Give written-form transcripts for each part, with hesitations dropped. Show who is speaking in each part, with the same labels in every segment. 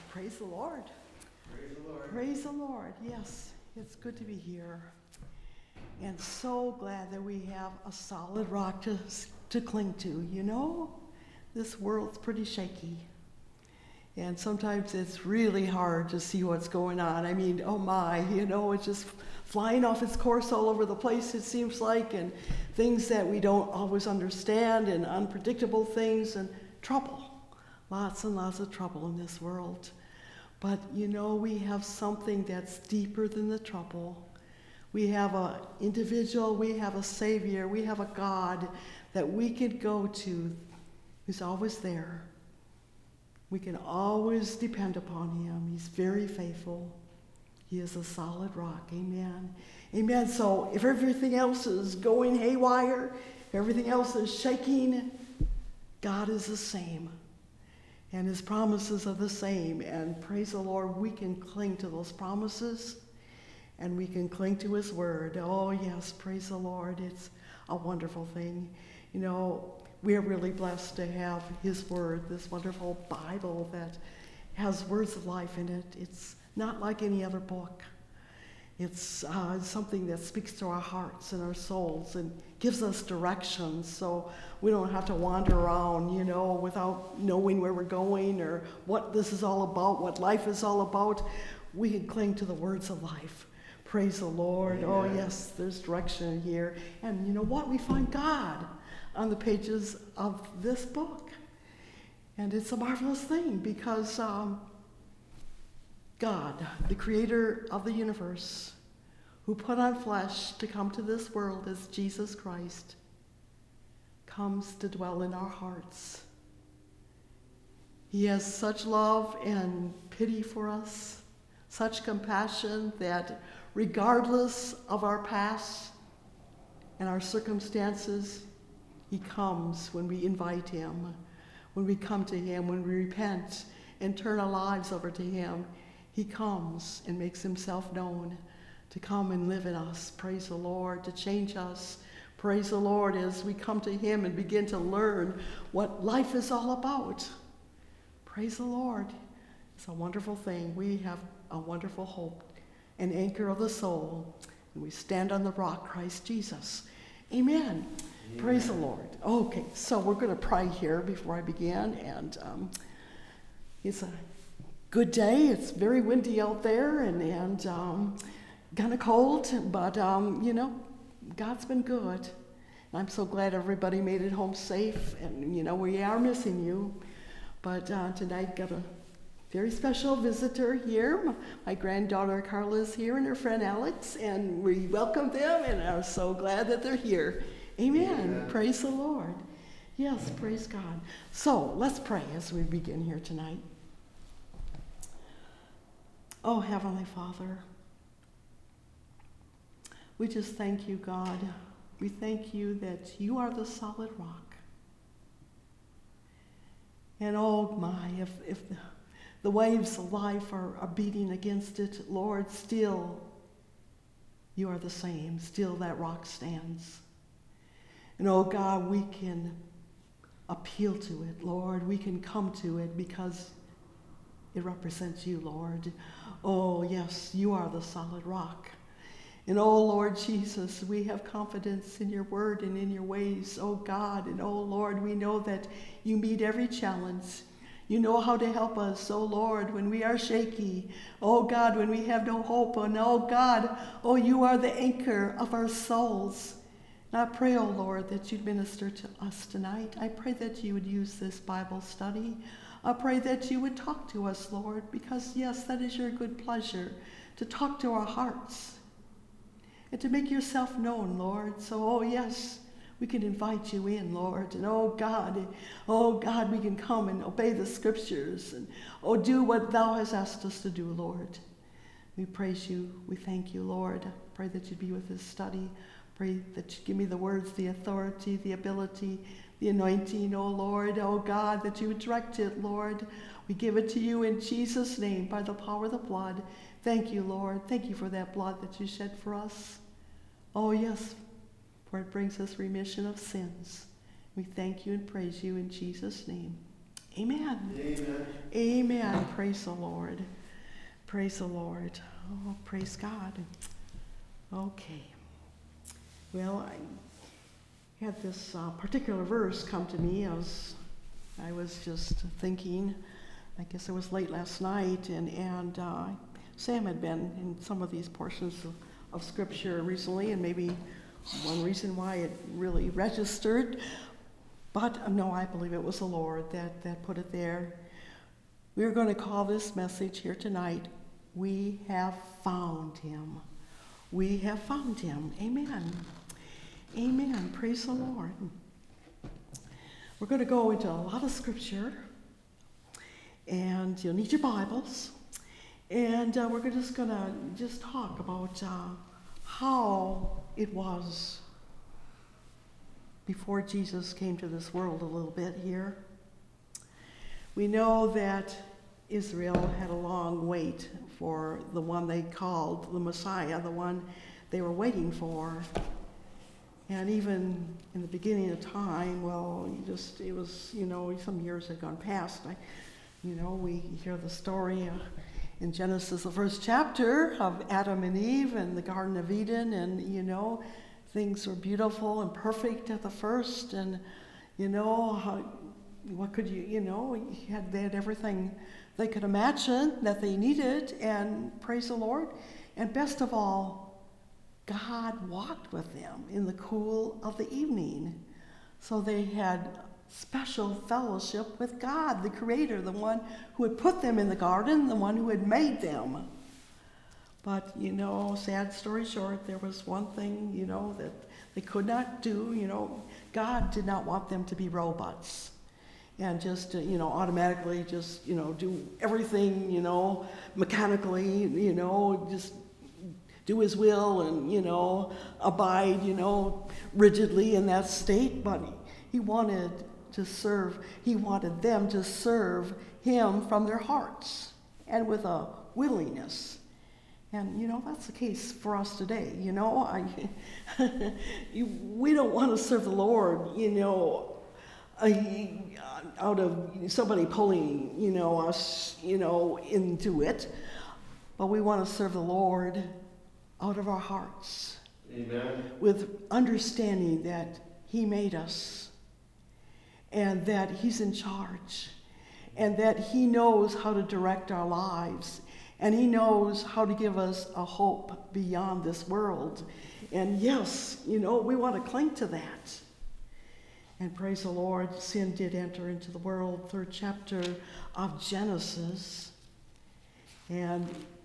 Speaker 1: Praise the Lord.
Speaker 2: Praise the Lord.
Speaker 1: Praise the Lord. Yes, it's good to be here. And so glad that we have a solid rock to cling to. You know, this world's pretty shaky. And sometimes it's really hard to see what's going on. I mean, oh my, you know, it's just flying off its course all over the place, it seems like, and things that we don't always understand, and unpredictable things, and trouble. Lots and lots of trouble in this world. But, you know, we have something that's deeper than the trouble. We have an individual, we have a Savior, we have a God that we can go to who's always there. We can always depend upon him. He's very faithful. He is a solid rock. Amen. Amen. So if everything else is going haywire, if everything else is shaking, God is the same. And his promises are the same. And praise the Lord, we can cling to those promises and we can cling to his word. Oh, yes, praise the Lord. It's a wonderful thing. You know, we're really blessed to have his word, this wonderful Bible that has words of life in it. It's not like any other book. It's something that speaks to our hearts and our souls and gives us direction so we don't have to wander around, you know, without knowing where we're going or what this is all about, what life is all about. We can cling to the words of life. Praise the Lord. Amen. Oh, yes, there's direction here. And you know what? We find God on the pages of this book. And it's a marvelous thing because God, the creator of the universe, who put on flesh to come to this world as Jesus Christ, comes to dwell in our hearts. He has such love and pity for us, such compassion that regardless of our past and our circumstances, he comes when we invite him, when we come to him, when we repent and turn our lives over to him. He comes and makes himself known to come and live in us. Praise the Lord, to change us. Praise the Lord as we come to him and begin to learn what life is all about. Praise the Lord. It's a wonderful thing. We have a wonderful hope, an anchor of the soul, and we stand on the rock, Christ Jesus. Amen. Yeah. Praise the Lord. Okay, so we're going to pray here before I begin, and it's a good day. It's very windy out there and kind of cold, but you know, God's been good. And I'm so glad everybody made it home safe, and you know, we are missing you. But tonight got a very special visitor here. My granddaughter Carla is here and her friend Alex, and we welcome them and are so glad that they're here. Amen. Amen. Praise the Lord. Yes, praise God. So let's pray as we begin here tonight. Oh, Heavenly Father, we just thank you, God. We thank you that you are the solid rock. And oh my, if the waves of life are beating against it, Lord, still you are the same. Still that rock stands. And oh God, we can appeal to it, Lord. We can come to it because it represents you, Lord. Oh, yes, you are the solid rock. And oh, Lord Jesus, we have confidence in your word and in your ways, oh God. And oh, Lord, we know that you meet every challenge. You know how to help us, oh Lord, when we are shaky. Oh God, when we have no hope. And oh God, oh, you are the anchor of our souls. And I pray, oh Lord, that you'd minister to us tonight. I pray that you would use this Bible study. I pray that you would talk to us, Lord, because yes, that is your good pleasure, to talk to our hearts and to make yourself known, Lord. So, oh yes, we can invite you in, Lord. And oh God, we can come and obey the scriptures and do what thou hast asked us to do, Lord. We praise you. We thank you, Lord. I pray that you'd be with this study. Pray that you give me the words, the authority, the ability, the anointing, oh Lord, oh God, that you would direct it, Lord. We give it to you in Jesus' name by the power of the blood. Thank you, Lord. Thank you for that blood that you shed for us. Oh, yes, for it brings us remission of sins. We thank you and praise you in Jesus' name. Amen.
Speaker 2: Amen.
Speaker 1: Amen. Praise the Lord. Praise the Lord. Oh, praise God. Okay. Well, I had this particular verse come to me as I was just thinking. I guess it was late last night, and Sam had been in some of these portions of Scripture recently, and maybe one reason why it really registered. But no, I believe it was the Lord that put it there. We're going to call this message here tonight, We Have Found Him. We have found Him. Amen. Amen. Praise the Lord. We're going to go into a lot of Scripture, and you'll need your Bibles. And we're just going to talk about how it was before Jesus came to this world a little bit here. We know that Israel had a long wait for the one they called the Messiah, the one they were waiting for. And even in the beginning of time, well, it was, some years had gone past. We hear the story in Genesis, the first chapter, of Adam and Eve and the Garden of Eden, and, things were beautiful and perfect at the first, and, what could they had everything they could imagine that they needed, and praise the Lord. And best of all, God walked with them in the cool of the evening. So they had special fellowship with God, the Creator, the one who had put them in the garden, the one who had made them. But, sad story short, there was one thing, that they could not do. God did not want them to be robots and just, automatically just, do everything, mechanically, just do His will and, abide, rigidly in that state. But He wanted them to serve Him from their hearts and with a willingness. And, that's the case for us today. We don't want to serve the Lord, out of somebody pulling, us, into it. But we want to serve the Lord out of our hearts.
Speaker 2: Amen.
Speaker 1: With understanding that He made us and that He's in charge and that He knows how to direct our lives. And He knows how to give us a hope beyond this world. And yes, we want to cling to that. And praise the Lord, sin did enter into the world, 3rd chapter of Genesis. And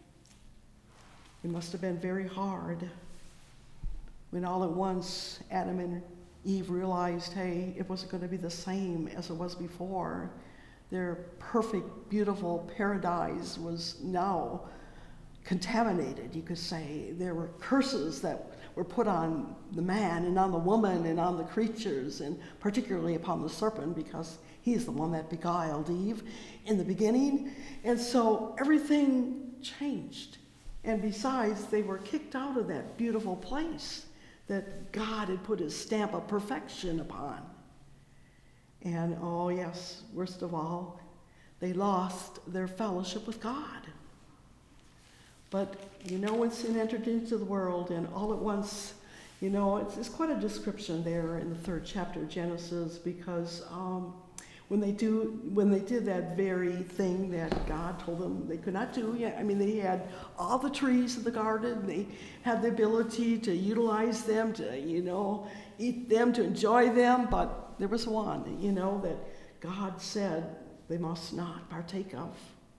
Speaker 1: it must have been very hard when all at once Adam and Eve realized, hey, it wasn't going to be the same as it was before. Their perfect, beautiful paradise was now contaminated, you could say. There were curses that were put on the man and on the woman and on the creatures, and particularly upon the serpent, because he's the one that beguiled Eve in the beginning. And so everything changed. And besides, they were kicked out of that beautiful place that God had put His stamp of perfection upon. And oh yes, worst of all, they lost their fellowship with God. But when sin entered into the world, and all at once, it's quite a description there in the 3rd chapter of Genesis, because when they did that very thing that God told them they could not do, they had all the trees of the garden, they had the ability to utilize them, to eat them, to enjoy them, but there was one, that God said they must not partake of.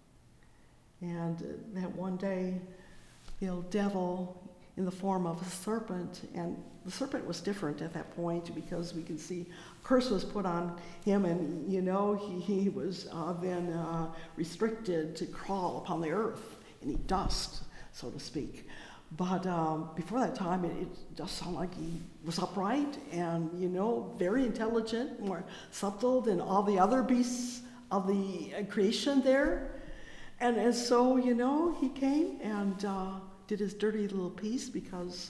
Speaker 1: And that one day, the old devil in the form of a serpent, and the serpent was different at that point because we can see a curse was put on him, and he was then restricted to crawl upon the earth and eat dust, so to speak. But before that time, it just sounded like he was upright and, very intelligent, more subtle than all the other beasts of the creation there. And so, he came and did his dirty little piece, because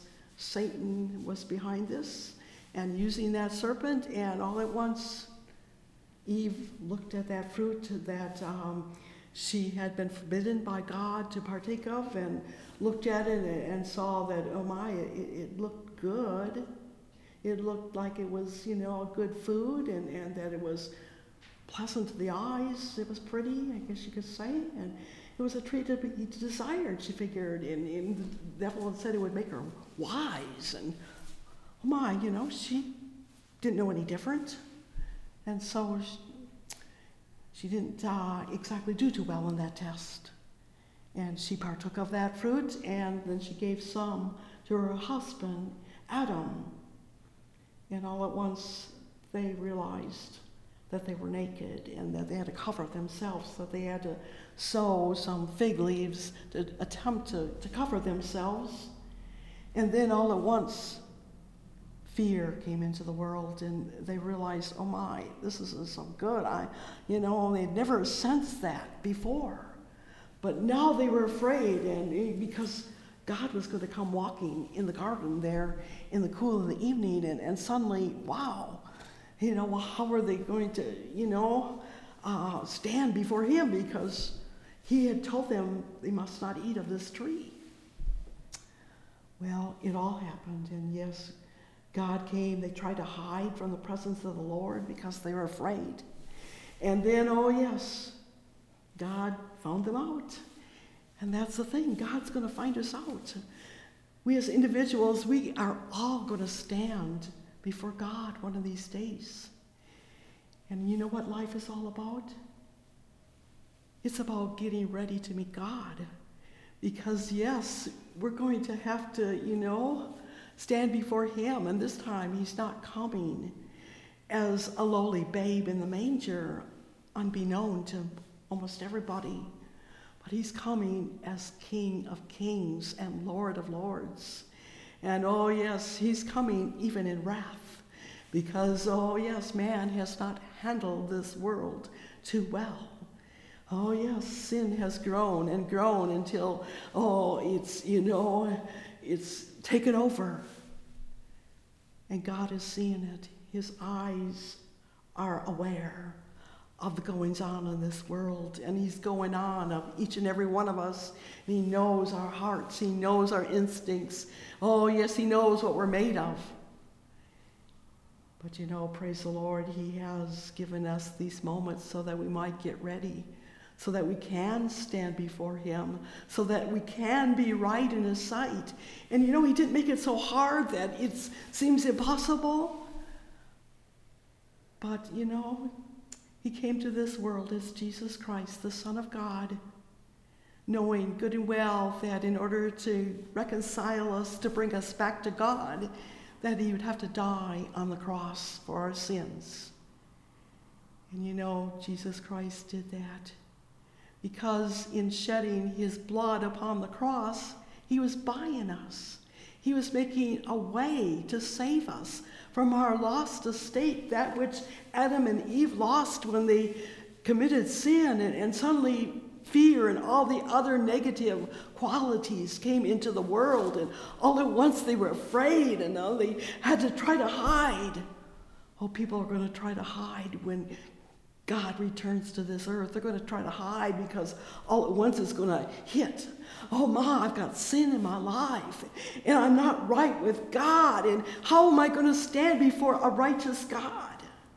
Speaker 1: Satan was behind this and using that serpent, and all at once Eve looked at that fruit that she had been forbidden by God to partake of, and looked at it and saw that, oh my, it looked good. It looked like it was, a good food, and that it was pleasant to the eyes. It was pretty, I guess you could say. And it was a treat to be desired, she figured. And the devil had said it would make her wise. And oh my, she didn't know any different. And so she didn't exactly do too well in that test. And she partook of that fruit, and then she gave some to her husband, Adam. And all at once they realized that they were naked and that they had to cover themselves, that they had to sew some fig leaves to attempt to cover themselves. And then all at once, fear came into the world, and they realized, oh my, this isn't so good. They'd never sensed that before. But now they were afraid, and because God was going to come walking in the garden there in the cool of the evening, and suddenly, wow, how are they going to, stand before him, because he had told them they must not eat of this tree. Well, it all happened, and yes, God came. They tried to hide from the presence of the Lord because they were afraid. And then, oh yes, God found them out. And that's the thing. God's going to find us out. We as individuals, we are all going to stand before God one of these days. And you know what life is all about? It's about getting ready to meet God. Because yes, we're going to have to, stand before him. And this time he's not coming as a lowly babe in the manger, unbeknown to almost everybody. But he's coming as King of Kings and Lord of Lords. And oh yes, he's coming even in wrath. Because oh yes, man has not handled this world too well. Oh yes, sin has grown and grown until, it's taken over. And God is seeing it. His eyes are aware of the goings on in this world, and he's going on of each and every one of us. And he knows our hearts. He knows our instincts. Oh yes, he knows what we're made of. But praise the Lord, he has given us these moments so that we might get ready, so that we can stand before him, so that we can be right in his sight. And he didn't make it so hard that it seems impossible. But he came to this world as Jesus Christ, the Son of God, knowing good and well that in order to reconcile us, to bring us back to God, that he would have to die on the cross for our sins. And Jesus Christ did that because in shedding his blood upon the cross, he was buying us. He was making a way to save us from our lost estate, that which Adam and Eve lost when they committed sin, and suddenly fear and all the other negative qualities came into the world, and all at once they were afraid, and they had to try to hide. Oh, people are going to try to hide when God returns to this earth. They're going to try to hide because all at once it's going to hit. Oh my, I've got sin in my life, and I'm not right with God, and how am I going to stand before a righteous God?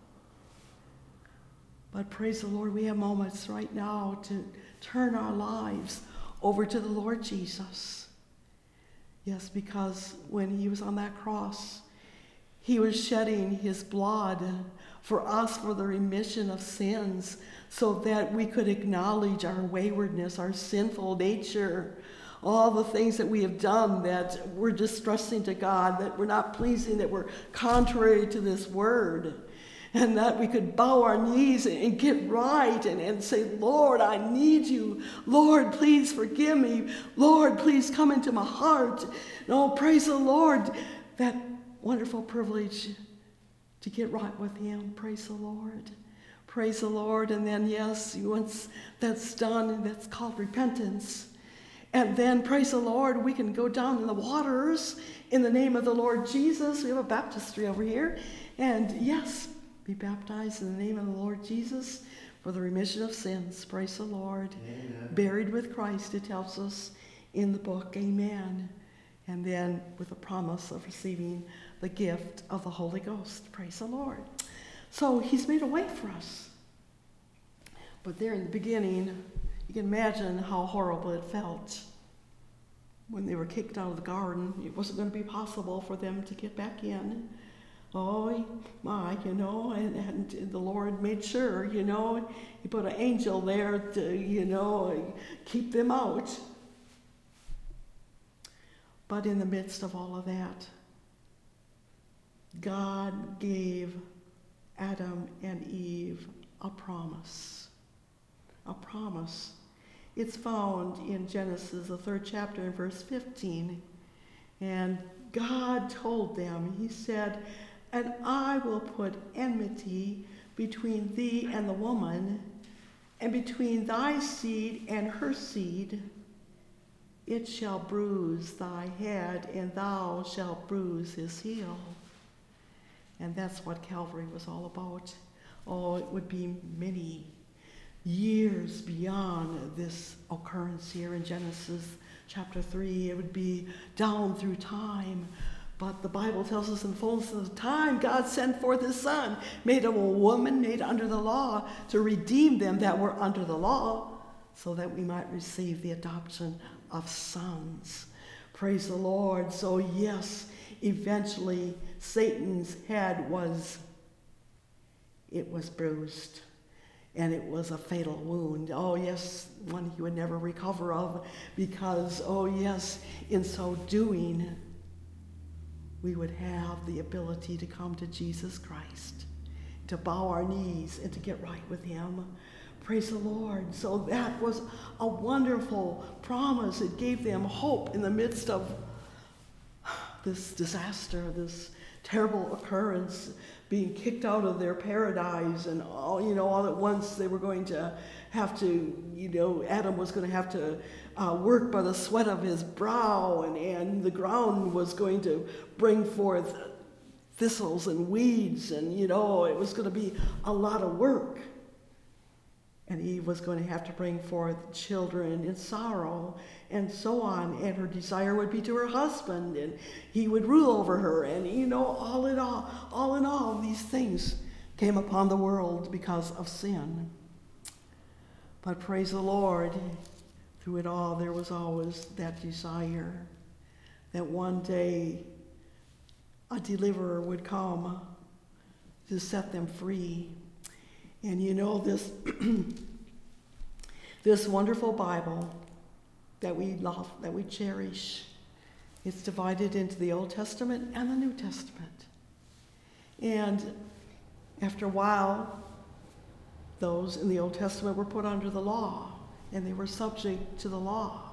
Speaker 1: But praise the Lord, we have moments right now to turn our lives over to the Lord Jesus. Yes, because when he was on that cross, he was shedding his blood for us for the remission of sins, so that we could acknowledge our waywardness, our sinful nature, all the things that we have done that we're distressing to God, that we're not pleasing, that we're contrary to this word. And that we could bow our knees and get right and say, Lord, I need you. Lord, please forgive me. Lord, please come into my heart. Oh, praise the Lord. That wonderful privilege to get right with him. Praise the Lord. Praise the Lord. And then, yes, once that's done, that's called repentance. And then, praise the Lord, we can go down in the waters in the name of the Lord Jesus. We have a baptistry over here. And yes, be baptized in the name of the Lord Jesus for the remission of sins. Praise the Lord.
Speaker 2: Amen.
Speaker 1: Buried with Christ, it tells us in the book. Amen. And then with a promise of receiving the gift of the Holy Ghost. Praise the Lord. So he's made a way for us. But there in the beginning, you can imagine how horrible it felt when they were kicked out of the garden. It wasn't going to be possible for them to get back in. Oh my, and the Lord made sure, he put an angel there to, keep them out. But in the midst of all of that, God gave Adam and Eve a promise. A promise. It's found in Genesis, the 3rd chapter, in verse 15. And God told them, he said, "And I will put enmity between thee and the woman, and between thy seed and her seed. It shall bruise thy head, and thou shalt bruise his heel." And that's what Calvary was all about. Oh, it would be many years beyond this occurrence here in Genesis chapter 3. It would be down through time. But the Bible tells us in fullness of time, God sent forth his Son, made of a woman, made under the law, to redeem them that were under the law, so that we might receive the adoption of sons. Praise the Lord. So yes, eventually Satan's head was bruised, and it was a fatal wound. Oh yes, one he would never recover of, because, oh yes, in so doing, we would have the ability to come to Jesus Christ, to bow our knees and to get right with him. Praise the Lord. So that was a wonderful promise. It gave them hope in the midst of this disaster, this terrible occurrence, being kicked out of their paradise, and all at once they were going to have to, Adam was going to have to work by the sweat of his brow, and the ground was going to bring forth thistles and weeds, and it was going to be a lot of work. And Eve was going to have to bring forth children in sorrow, and so on. And her desire would be to her husband, and he would rule over her. And, all in all, these things came upon the world because of sin. But praise the Lord, through it all, there was always that desire that one day a deliverer would come to set them free. And this this wonderful Bible that we love, that we cherish, it's divided into the Old Testament and the New Testament. And after a while, those in the Old Testament were put under the law, and they were subject to the law.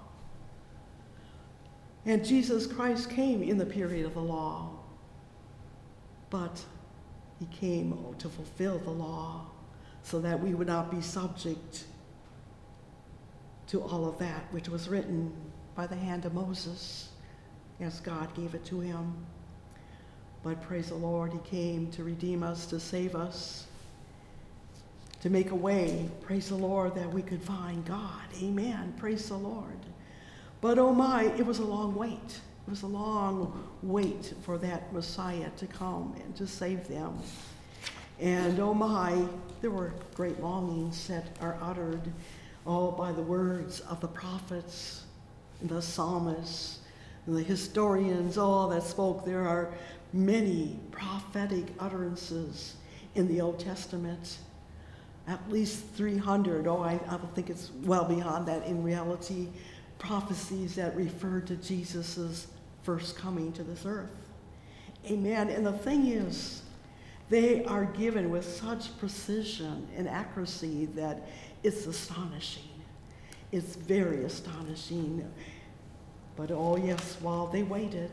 Speaker 1: And Jesus Christ came in the period of the law, but he came to fulfill the law, so that we would not be subject to all of that which was written by the hand of Moses, as God gave it to him. But praise the Lord, he came to redeem us, to save us, to make a way, praise the Lord, that we could find God. Amen. Praise the Lord. But oh my, it was a long wait. It was a long wait for that Messiah to come and to save them. And oh my, there were great longings that are uttered by the words of the prophets, and the psalmists, and the historians, all that spoke. There are many prophetic utterances in the Old Testament, at least 300. I don't think it's well beyond that in reality, prophecies that refer to Jesus' first coming to this earth. Amen. And the thing is, they are given with such precision and accuracy that it's astonishing. It's very astonishing. But oh yes, while they waited,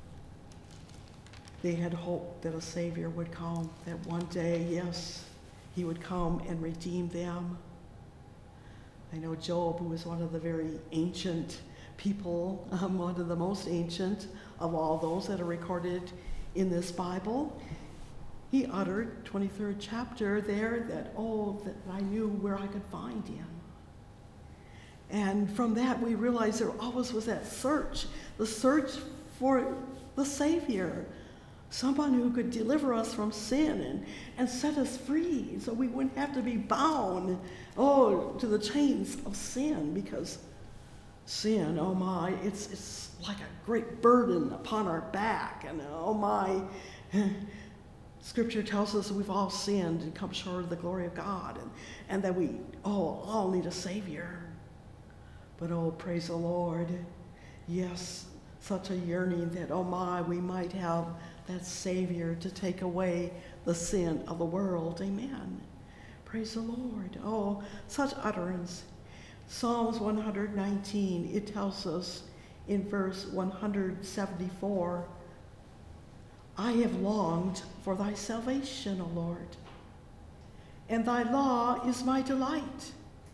Speaker 1: they had hope that a Savior would come, that one day, yes, he would come and redeem them. I know Job, who was one of the very ancient people, one of the most ancient of all those that are recorded in this Bible, he uttered, 23rd chapter there, that I knew where I could find him. And from that we realized there always was that search, the search for the Savior, someone who could deliver us from sin and set us free so we wouldn't have to be bound, to the chains of sin, because sin, oh my, it's like a great burden upon our back, and oh my, Scripture tells us we've all sinned and come short of the glory of God, and that we all need a Savior. But praise the Lord, yes, such a yearning that, we might have that Savior to take away the sin of the world. Amen. Praise the Lord. Such utterance. Psalms 119, it tells us in verse 174, I have longed for thy salvation, O Lord, and thy law is my delight.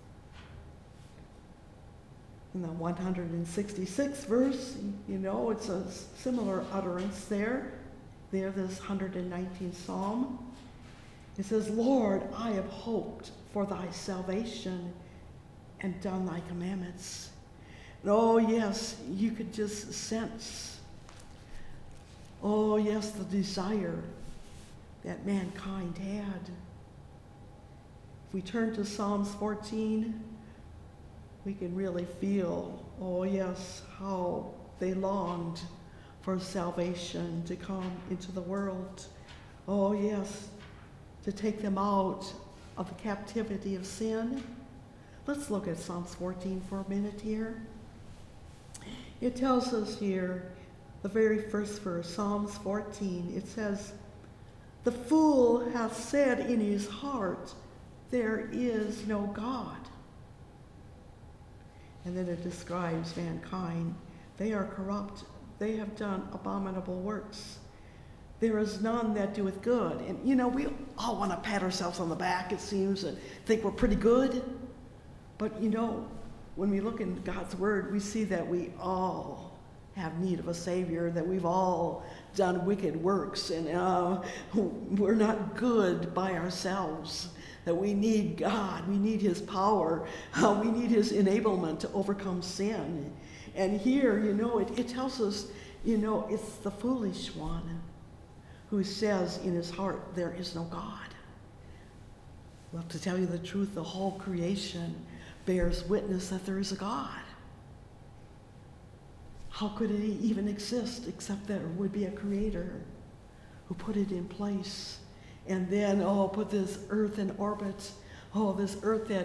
Speaker 1: In the 166th verse, it's a similar utterance there. This 119th Psalm. It says, Lord, I have hoped for thy salvation and done thy commandments. And yes, you could just sense, the desire that mankind had. If we turn to Psalms 14, we can really feel, how they longed for salvation to come into the world. To take them out of the captivity of sin. Let's look at Psalms 14 for a minute here. It tells us here, the very first verse, Psalms 14, it says, the fool hath said in his heart, there is no God. And then it describes mankind. They are corrupt. They have done abominable works. There is none that doeth good. And, we all want to pat ourselves on the back, it seems, and think we're pretty good. But, when we look in God's word, we see that we all have need of a Savior, that we've all done wicked works, and we're not good by ourselves, that we need God, we need his power, we need his enablement to overcome sin. And here, it tells us, it's the foolish one who says in his heart, there is no God. Well, to tell you the truth, the whole creation bears witness that there is a God. How could it even exist except that there would be a creator who put it in place and then, put this earth in orbit, this earth that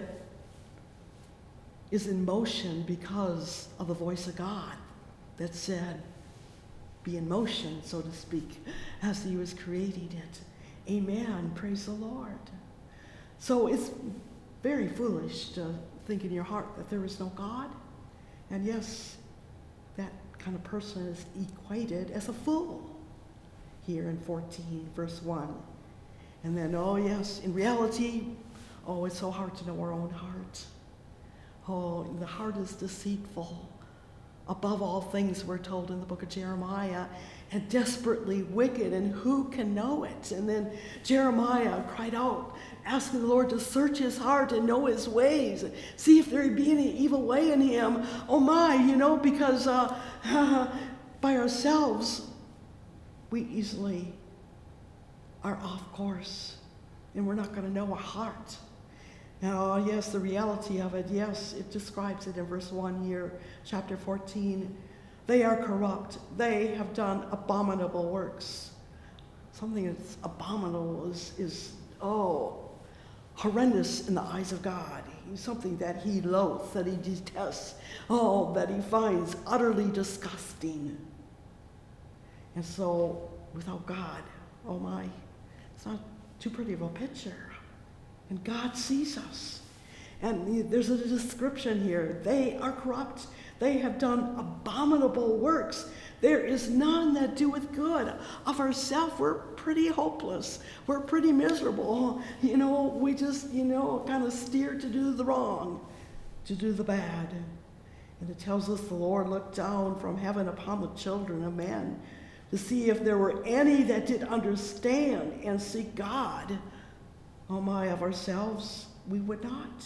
Speaker 1: is in motion because of the voice of God that said, be in motion, so to speak, as he was creating it. Amen. Praise the Lord. So it's very foolish to think in your heart that there is no God. And yes, that kind of person is equated as a fool here in 14, verse 1. And then, in reality, it's so hard to know our own heart. The heart is deceitful. Above all things, we're told in the book of Jeremiah, and desperately wicked, and who can know it? And then Jeremiah cried out, asking the Lord to search his heart and know his ways, see if there be any evil way in him. Because by ourselves, we easily are off course, and we're not going to know our heart. Now, yes, the reality of it, yes, it describes it in verse 1 here, chapter 14. They are corrupt. They have done abominable works. Something that's abominable is horrendous in the eyes of God. Something that he loathes, that he detests, that he finds utterly disgusting. And so, without God, it's not too pretty of a picture. And God sees us. And there's a description here. They are corrupt. They have done abominable works. There is none that doeth good. Of ourselves, we're pretty hopeless. We're pretty miserable. We just, kind of steer to do the wrong, to do the bad. And it tells us the Lord looked down from heaven upon the children of men to see if there were any that did understand and seek God. Oh my, of ourselves, we would not.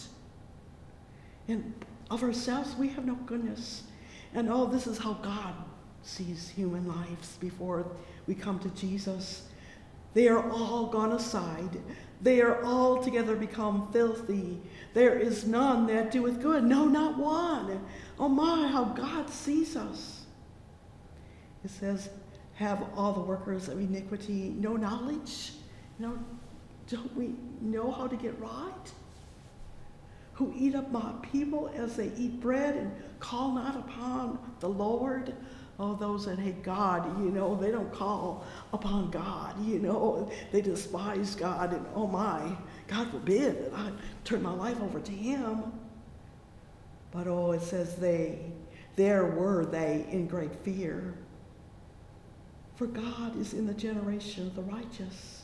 Speaker 1: And of ourselves, we have no goodness. And oh, this is how God sees human lives before we come to Jesus. They are all gone aside. They are altogether become filthy. There is none that doeth good. No, not one. Oh my, how God sees us. It says, have all the workers of iniquity no knowledge? No, don't we know how to get right? Who eat up my people as they eat bread and call not upon the Lord? Oh, those that hate God, they don't call upon God, they despise God, and oh my, God forbid that I turn my life over to him. But oh, it says there were they in great fear. For God is in the generation of the righteous.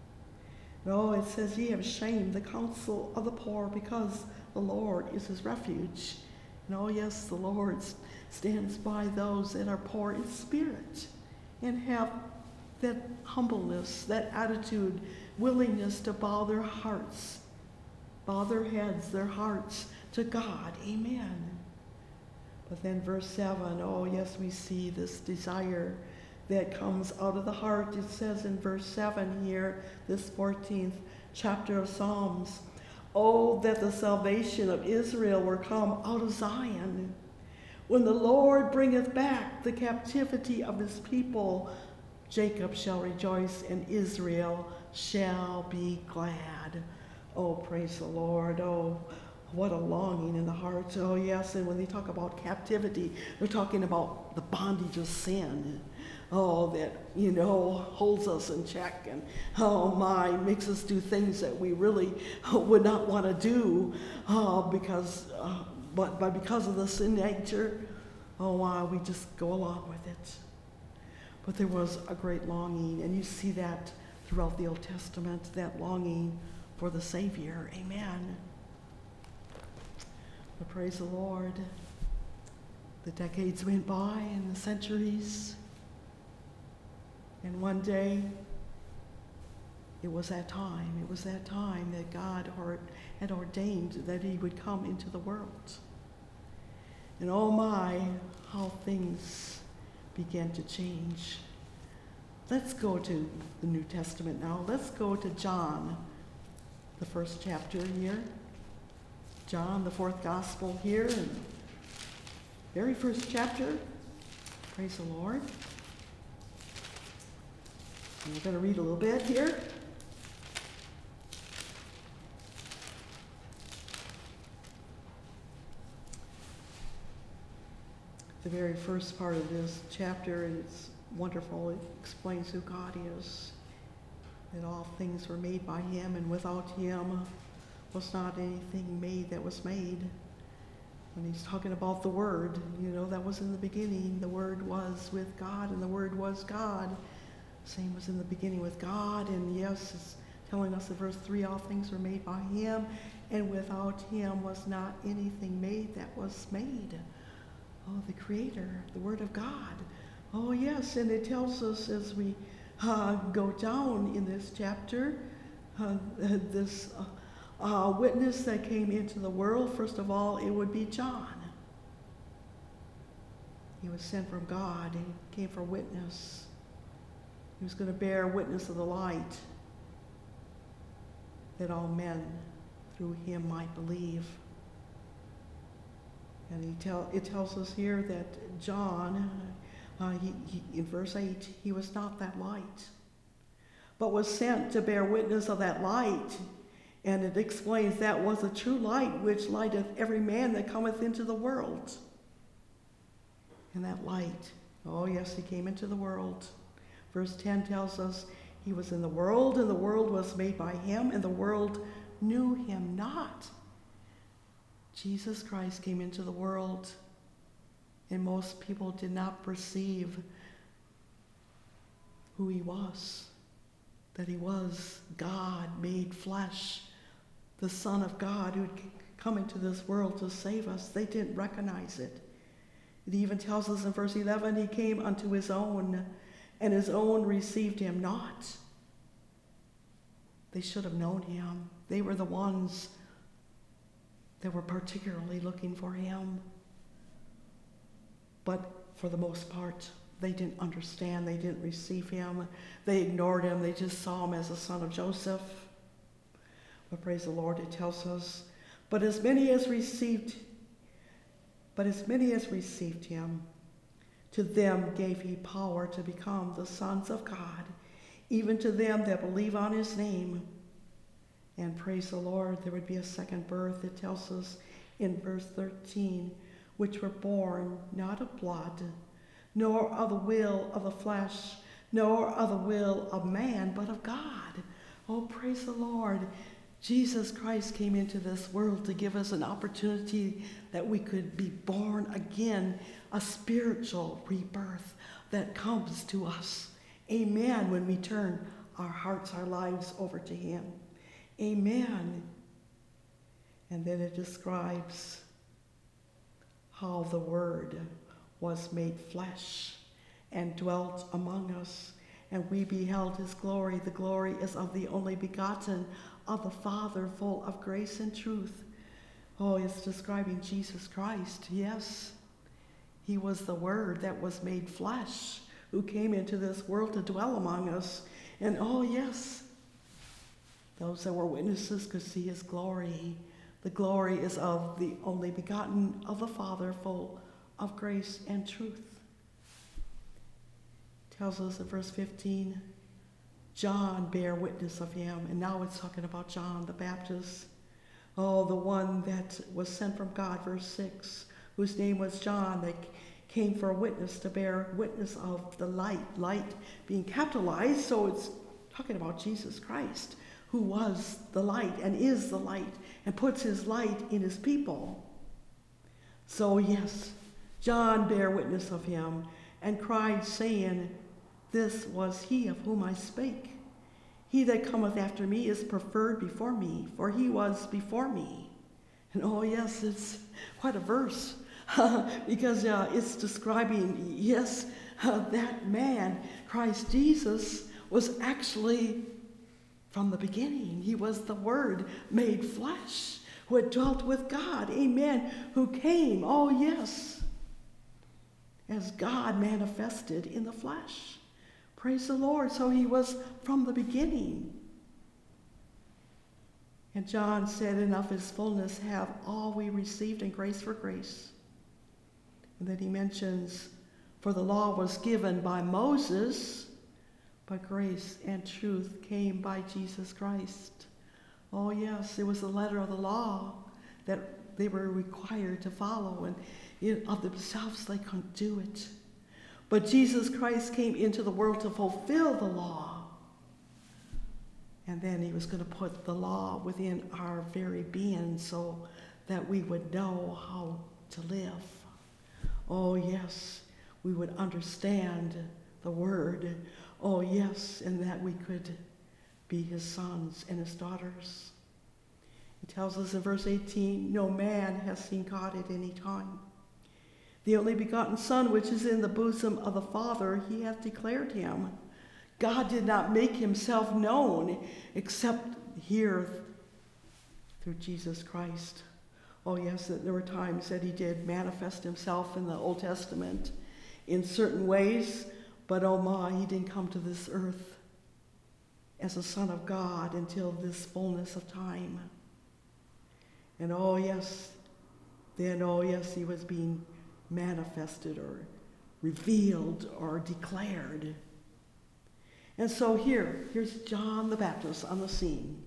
Speaker 1: No, it says, ye have shamed the counsel of the poor, because the Lord is his refuge. And oh yes, the Lord stands by those that are poor in spirit and have that humbleness, that attitude, willingness to bow their hearts, bow their heads, their hearts to God. Amen. But then verse 7, oh yes, we see this desire that comes out of the heart. It says in verse 7 here, this 14th chapter of Psalms, oh, that the salvation of Israel were come out of Zion. When the Lord bringeth back the captivity of his people, Jacob shall rejoice and Israel shall be glad. Oh, praise the Lord. Oh, what a longing in the heart. Oh, yes, and when they talk about captivity, they're talking about the bondage of sin. Oh, that, holds us in check and, oh my, makes us do things that we really would not want to do but because of the sin nature, oh my, we just go along with it. But there was a great longing, and you see that throughout the Old Testament, that longing for the Savior. Amen. But praise the Lord. The decades went by and the centuries. And one day, it was that time that God had ordained that he would come into the world. And oh my, how things began to change. Let's go to the New Testament now. Let's go to John, the first chapter here. John, the fourth gospel here, and very first chapter. Praise the Lord. And we're going to read a little bit here. The very first part of this chapter, and it's wonderful. It explains who God is, that all things were made by him, and without him was not anything made that was made. When he's talking about the Word, that was in the beginning. The Word was with God, and the Word was God. Same was in the beginning with God, and yes, it's telling us in verse 3, all things were made by him, and without him was not anything made that was made. Oh, the Creator, the Word of God. Oh, yes, and it tells us as we go down in this chapter, this witness that came into the world, first of all, it would be John. He was sent from God, and he came for witness. He was going to bear witness of the light, that all men through him might believe. And it tells us here that John, in verse 8, he was not that light, but was sent to bear witness of that light. And it explains that was a true light, which lighteth every man that cometh into the world. And that light, oh yes, he came into the world. Verse 10 tells us he was in the world, and the world was made by him, and the world knew him not. Jesus Christ came into the world, and most people did not perceive who he was, that he was God made flesh, the Son of God who had come into this world to save us. They didn't recognize it. It even tells us in verse 11, he came unto his own, and his own received him not. They should have known him. They were the ones that were particularly looking for him. But for the most part, they didn't understand. They didn't receive him. They ignored him. They just saw him as a son of Joseph. But praise the Lord, it tells us, but as many as received him, to them gave he power to become the sons of God, even to them that believe on his name. And praise the Lord, there would be a second birth. It tells us in verse 13, which were born not of blood, nor of the will of the flesh, nor of the will of man, but of God. Oh, praise the Lord. Jesus Christ came into this world to give us an opportunity that we could be born again, a spiritual rebirth that comes to us. Amen, when we turn our hearts, our lives over to him. Amen. And then it describes how the Word was made flesh and dwelt among us, and we beheld his glory. The glory is of the only begotten of the Father, full of grace and truth. Oh, it's describing Jesus Christ. Yes, he was the Word that was made flesh, who came into this world to dwell among us. And oh, yes, those that were witnesses could see his glory. The glory is of the only begotten of the Father, full of grace and truth. It tells us in verse 15, John bare witness of him. And now it's talking about John the Baptist. Oh, the one that was sent from God, verse 6, whose name was John, that came for a witness, to bear witness of the light being capitalized. So it's talking about Jesus Christ, who was the light and is the light and puts his light in his people. So yes, John bare witness of him and cried, saying, this was he of whom I spake. He that cometh after me is preferred before me, for he was before me. And oh yes, it's quite a verse because it's describing, yes, that man, Christ Jesus, was actually from the beginning. He was the Word made flesh, who had dwelt with God. Amen. Who came, oh yes, as God manifested in the flesh. Praise the Lord. So he was from the beginning. And John said, and of his fullness have all we received in grace for grace. And then he mentions, for the law was given by Moses, but grace and truth came by Jesus Christ. Oh yes, it was the letter of the law that they were required to follow, and of themselves they couldn't do it. But Jesus Christ came into the world to fulfill the law. And then he was going to put the law within our very being so that we would know how to live. Oh yes, we would understand the Word. Oh yes, and that we could be his sons and his daughters. He tells us in verse 18, no man has seen God at any time. The only begotten Son, which is in the bosom of the Father, he hath declared him. God did not make himself known except here through Jesus Christ. Oh yes, there were times that he did manifest himself in the Old Testament in certain ways, but oh my, he didn't come to this earth as a Son of God until this fullness of time. And oh yes, then oh yes, he was being manifested or revealed or declared. And so here's John the Baptist on the scene.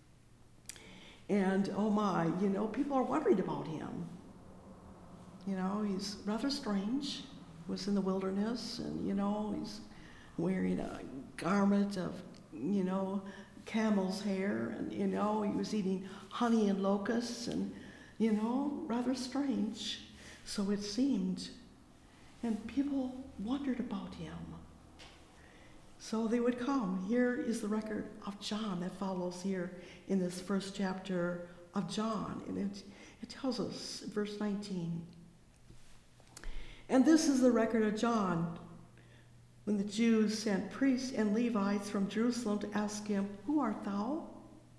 Speaker 1: And oh my, people are wondering about him. He's rather strange. He was in the wilderness, and he's wearing a garment of, camel's hair, and he was eating honey and locusts, and rather strange. So it seemed. And people wondered about him. So they would come. Here is the record of John that follows here in this first chapter of John. And it tells us, verse 19. And this is the record of John, when the Jews sent priests and Levites from Jerusalem to ask him, "Who art thou?"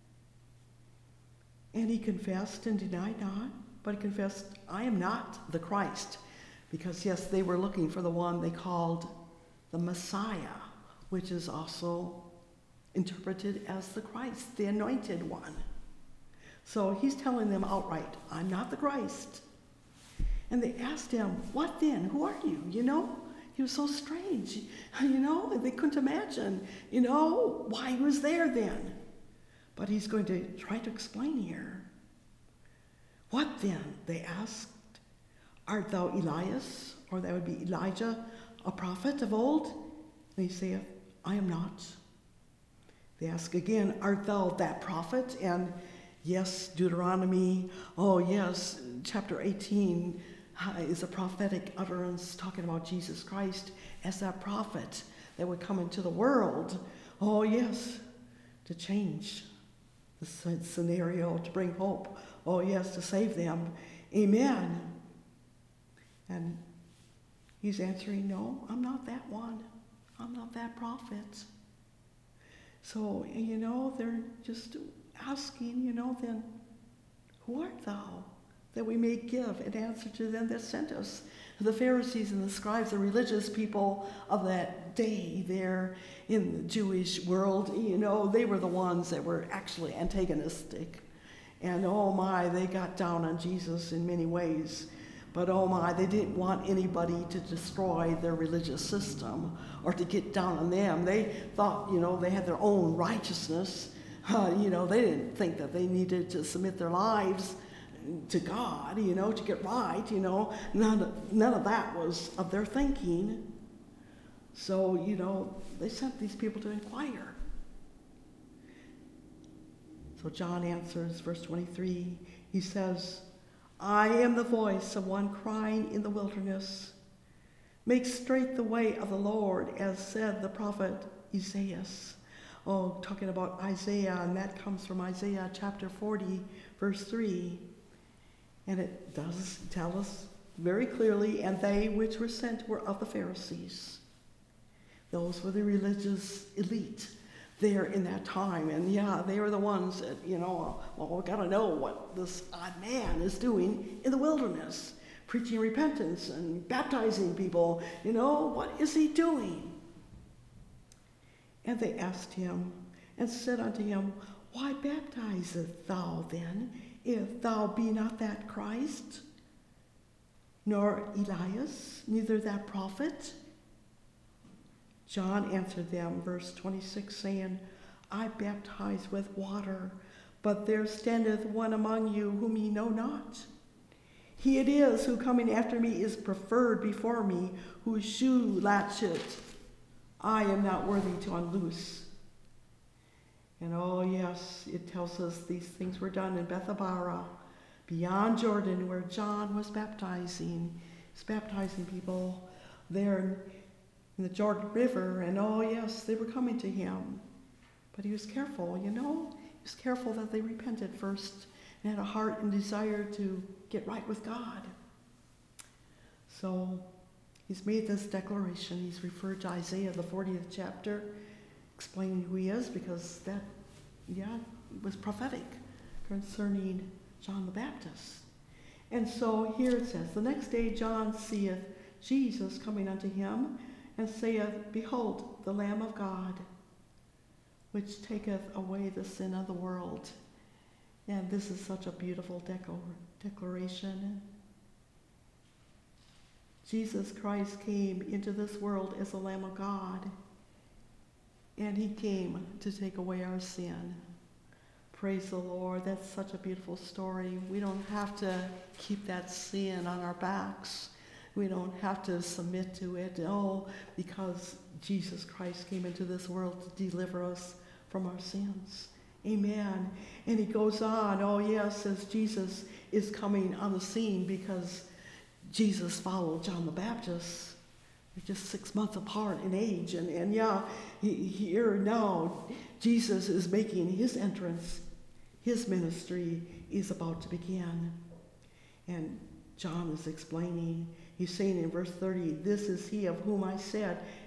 Speaker 1: And he confessed and denied not, but he confessed, "I am not the Christ." Because, yes, they were looking for the one they called the Messiah, which is also interpreted as the Christ, the anointed one. So he's telling them outright, "I'm not the Christ." And they asked him, "What then? Who are you?" He was so strange, and they couldn't imagine, why he was there then. But he's going to try to explain here. "What then?" they asked. "Art thou Elias?" Or that would be Elijah, a prophet of old? And he saith, "I am not." They ask again, "Art thou that prophet?" And yes, Deuteronomy, chapter 18 is a prophetic utterance talking about Jesus Christ as that prophet that would come into the world. Oh yes, to change the scenario, to bring hope. Oh yes, to save them. Amen. And he's answering, "No, I'm not that one. I'm not that prophet." So, they're just asking, then, "Who art thou?" That we may give an answer to them that sent us. The Pharisees and the scribes, the religious people of that day there in the Jewish world, they were the ones that were actually antagonistic. And oh my, they got down on Jesus in many ways. But oh my, they didn't want anybody to destroy their religious system or to get down on them. They thought, they had their own righteousness. They didn't think that they needed to submit their lives to God, to get right, None of that was of their thinking. So, they sent these people to inquire. So John answers, verse 23, he says, "I am the voice of one crying in the wilderness. Make straight the way of the Lord, as said the prophet Isaiah." Oh, talking about Isaiah, and that comes from Isaiah chapter 40, verse 3. And it does tell us very clearly, "And they which were sent were of the Pharisees." Those were the religious elite there in that time. And they were the ones that, we got to know what this odd man is doing in the wilderness, preaching repentance and baptizing people. What is he doing? And they asked him and said unto him, "Why baptizest thou then, if thou be not that Christ, nor Elias, neither that prophet?" John answered them, verse 26, saying, "I baptize with water, but there standeth one among you whom ye know not. He it is who coming after me is preferred before me, whose shoe latchet I am not worthy to unloose." And oh yes, it tells us these things were done in Bethabara, beyond Jordan, where John was baptizing. He's baptizing people there in the Jordan River. And oh yes, they were coming to him. But he was careful, He was careful that they repented first and had a heart and desire to get right with God. So he's made this declaration. He's referred to Isaiah, the 40th chapter, explaining who he is, because that, was prophetic concerning John the Baptist. And so here it says, "The next day John seeth Jesus coming unto him, and saith, Behold, the Lamb of God, which taketh away the sin of the world." And this is such a beautiful declaration. Jesus Christ came into this world as the Lamb of God, and he came to take away our sin. Praise the Lord. That's such a beautiful story. We don't have to keep that sin on our backs. We don't have to submit to it, because Jesus Christ came into this world to deliver us from our sins. Amen. And he goes on, as Jesus is coming on the scene, because Jesus followed John the Baptist. They're just 6 months apart in age. Here now, Jesus is making his entrance. His ministry is about to begin. And John is explaining, he's saying in verse 30, "This is he of whom I said,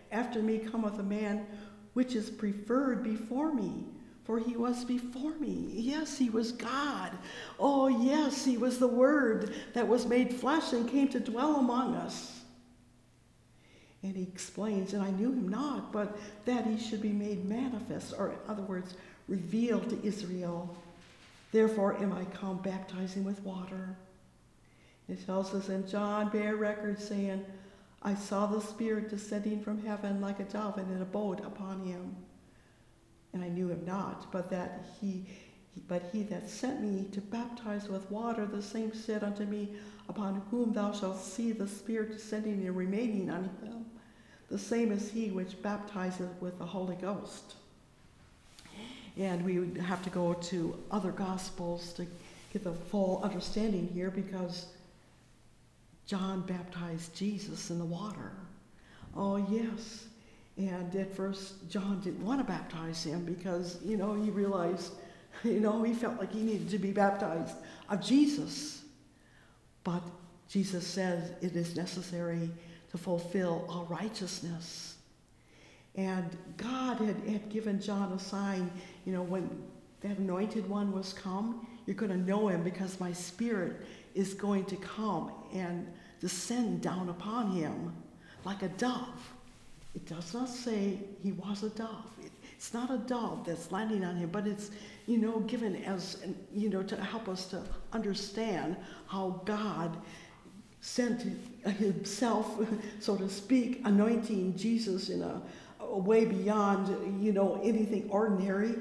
Speaker 1: after me cometh a man which is preferred before me, for he was before me. Yes, he was God. Oh, yes, he was the Word that was made flesh and came to dwell among us. And he explains, and I knew him not, but that he should be made manifest, or in other words, revealed to Israel. Therefore am I come baptizing with water. It tells us, and John bare record, saying, I saw the Spirit descending from heaven like a dove, and it abode upon him. And I knew him not, but he that sent me to baptize with water, the same said unto me, upon whom thou shalt see the Spirit descending and remaining on him, the same is he which baptizeth with the Holy Ghost. And we would have to go to other Gospels to get the full understanding here, because John baptized Jesus in the water. Oh, yes. And at first, John didn't want to baptize him because, he realized, he felt like he needed to be baptized of Jesus. But Jesus says it is necessary to fulfill all righteousness. And God had given John a sign, when that anointed one was come, you're going to know him because my Spirit is going to come and descend down upon him like a dove. It does not say he was a dove. It's not a dove that's landing on him, but it's, given as, to help us to understand how God sent himself, so to speak, anointing Jesus in a way beyond, anything ordinary,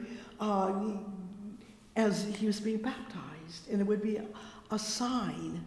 Speaker 1: as he was being baptized. And it would be a sign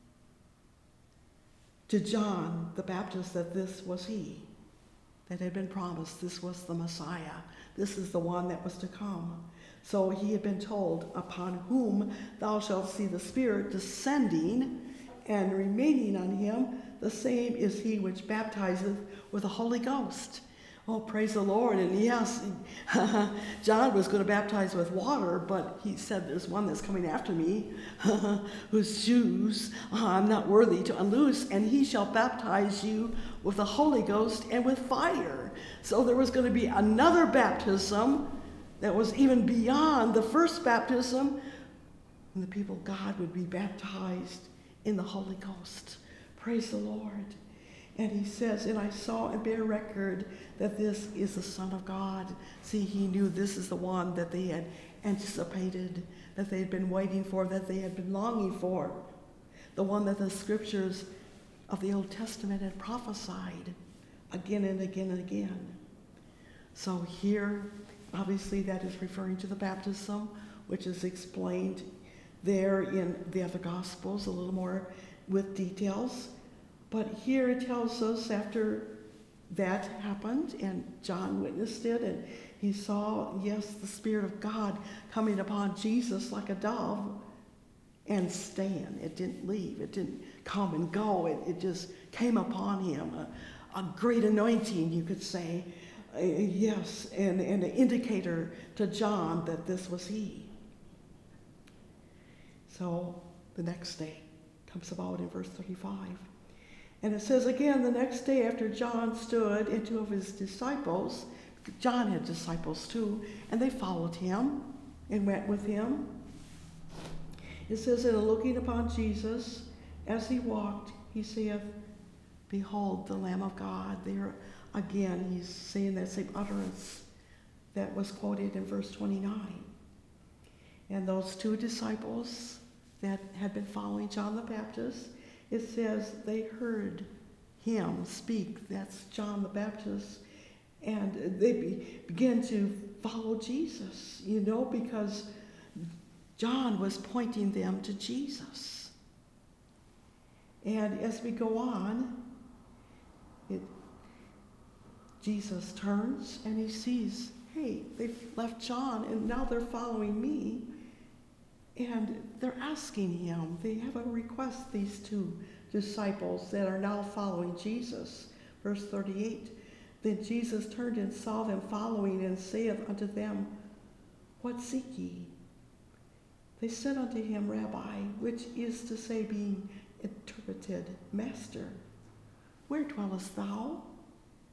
Speaker 1: to John the Baptist that this was he that had been promised. This was the Messiah. This is the one that was to come. So he had been told, upon whom thou shalt see the Spirit descending and remaining on him, the same is he which baptizeth with the Holy Ghost. Oh, praise the Lord. And yes, John was going to baptize with water, but he said, there's one that's coming after me, whose shoes I'm not worthy to unloose, and he shall baptize you with the Holy Ghost and with fire. So there was going to be another baptism that was even beyond the first baptism, and the people of God would be baptized in the Holy Ghost. Praise the Lord. And he says, and I saw and bear record that this is the Son of God. See, he knew this is the one that they had anticipated, that they had been waiting for, that they had been longing for. The one that the scriptures of the Old Testament had prophesied again and again and again. So here, obviously that is referring to the baptism, which is explained there in the other Gospels a little more with details. But here it tells us after that happened and John witnessed it and he saw, yes, the Spirit of God coming upon Jesus like a dove and staying. It didn't leave. It didn't come and go. It just came upon him. A great anointing, you could say. Yes, and an indicator to John that this was he. So the next day comes about in verse 35. And it says again, the next day after John stood and two of his disciples, John had disciples too, and they followed him and went with him. It says, and looking upon Jesus as he walked, he saith, behold, the Lamb of God. There again, he's saying that same utterance that was quoted in verse 29. And those two disciples that had been following John the Baptist, it says they heard him speak. That's John the Baptist. And they began to follow Jesus, because John was pointing them to Jesus. And as we go on, Jesus turns and he sees, hey, they've left John and now they're following me. And they're asking him, they have a request, these two disciples that are now following Jesus. Verse 38, then Jesus turned and saw them following and saith unto them, what seek ye? They said unto him, Rabbi, which is to say, being interpreted, Master, where dwellest thou?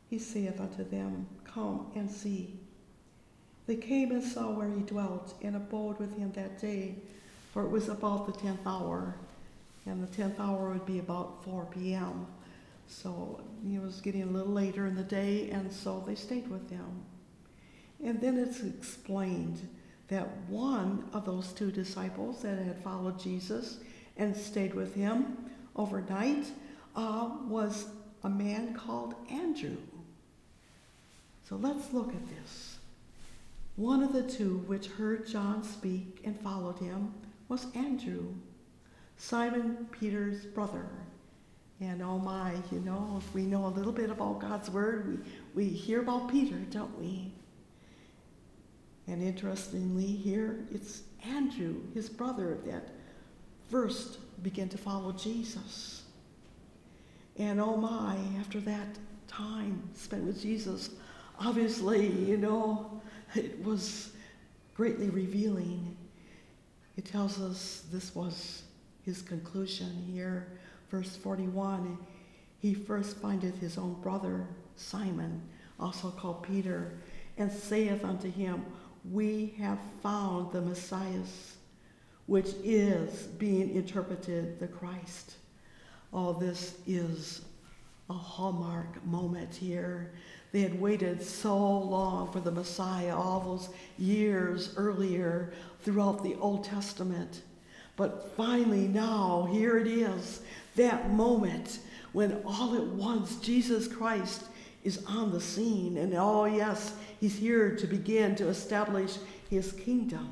Speaker 1: he saith unto them, Come and see. They came and saw where he dwelt, and abode with him that day, for it was about the 10th hour, and the 10th hour would be about 4 p.m. So it was getting a little later in the day, and so they stayed with him. And then it's explained that one of those two disciples that had followed Jesus and stayed with him overnight was a man called Andrew. So let's look at this. One of the two which heard John speak and followed him was Andrew, Simon Peter's brother. And oh my, if we know a little bit about God's word, we hear about Peter, don't we? And interestingly here, it's Andrew, his brother, that first began to follow Jesus. And oh my, after that time spent with Jesus, obviously, it was greatly revealing. It tells us this was his conclusion here. Verse 41, he first findeth his own brother, Simon, also called Peter, and saith unto him, We have found the Messiah, which is being interpreted the Christ. Oh, this is a hallmark moment here. They had waited so long for the Messiah, all those years earlier throughout the Old Testament. But finally now, here it is, that moment when all at once Jesus Christ is on the scene. And oh yes, he's here to begin to establish his kingdom.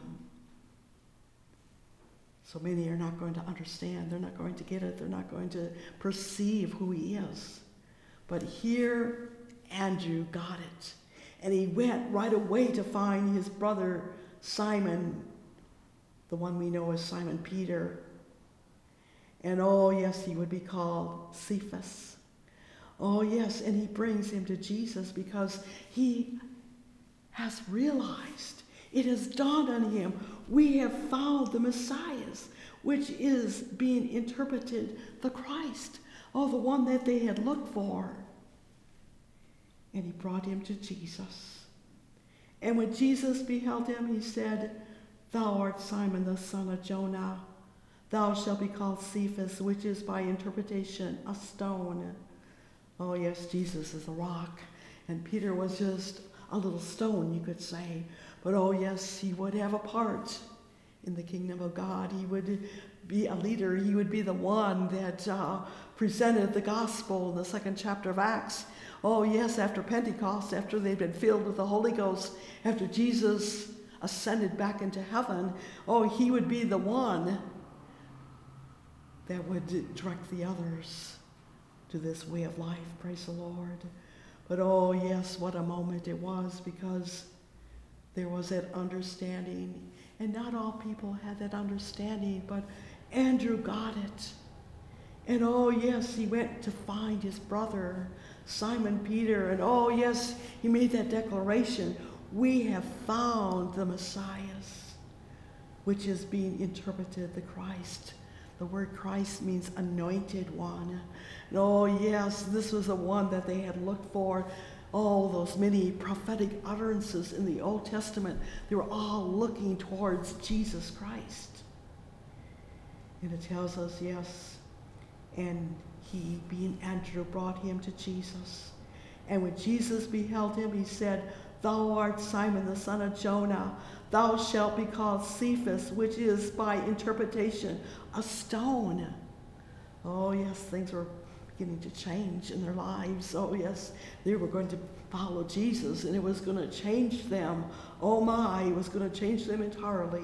Speaker 1: So many are not going to understand. They're not going to get it. They're not going to perceive who he is. But here, Andrew got it. And he went right away to find his brother Simon, the one we know as Simon Peter. And oh yes, he would be called Cephas. Oh yes, and he brings him to Jesus because he has realized, it has dawned on him, we have found the Messiah, which is being interpreted the Christ. Oh, the one that they had looked for. And he brought him to Jesus. And when Jesus beheld him, he said, Thou art Simon, the son of Jonah. Thou shalt be called Cephas, which is by interpretation a stone. Oh yes, Jesus is a rock. And Peter was just a little stone, you could say. But oh yes, he would have a part in the kingdom of God. He would be a leader. He would be the one that presented the gospel in the 2nd chapter of Acts. Oh yes, after Pentecost, after they'd been filled with the Holy Ghost, after Jesus ascended back into heaven, oh, he would be the one that would direct the others to this way of life. Praise the Lord. But oh yes, what a moment it was, because there was that understanding. And not all people had that understanding, but Andrew got it. And oh yes, he went to find his brother, Simon Peter. And oh yes, he made that declaration. We have found the Messiah, which is being interpreted the Christ. The word Christ means anointed one. And oh yes, this was the one that they had looked for. Oh, those many prophetic utterances in the Old Testament, they were all looking towards Jesus Christ. And it tells us, yes, and he, being Andrew, brought him to Jesus. And when Jesus beheld him, he said, Thou art Simon, the son of Jonah. Thou shalt be called Cephas, which is by interpretation a stone. Oh yes, things were beginning to change in their lives. Oh yes, they were going to follow Jesus, and it was going to change them. Oh my, it was going to change them entirely.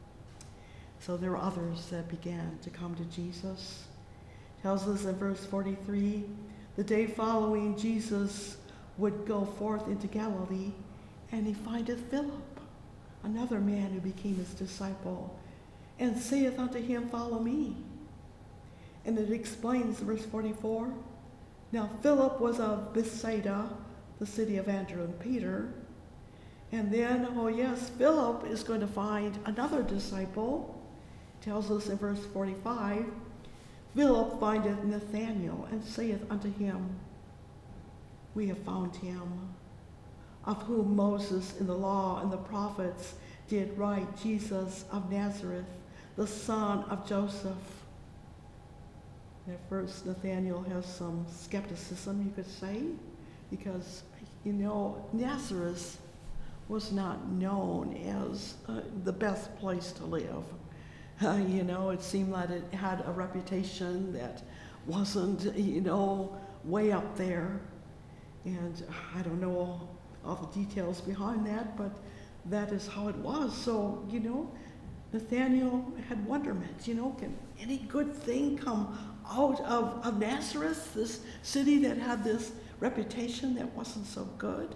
Speaker 1: So there were others that began to come to Jesus. It tells us in verse 43, the day following, Jesus would go forth into Galilee, and he findeth Philip, another man who became his disciple, and saith unto him, Follow me. And it explains, verse 44, Now Philip was of Bethsaida, the city of Andrew and Peter. And then, oh yes, Philip is going to find another disciple. It tells us in verse 45, Philip findeth Nathanael, and saith unto him, we have found him, of whom Moses in the law and the prophets did write, Jesus of Nazareth, the son of Joseph. At first, Nathanael has some skepticism, you could say, because, Nazareth was not known as the best place to live. It seemed like it had a reputation that wasn't, way up there. And I don't know all the details behind that, but that is how it was. So, Nathanael had wonderment, can any good thing come out of Nazareth, this city that had this reputation that wasn't so good?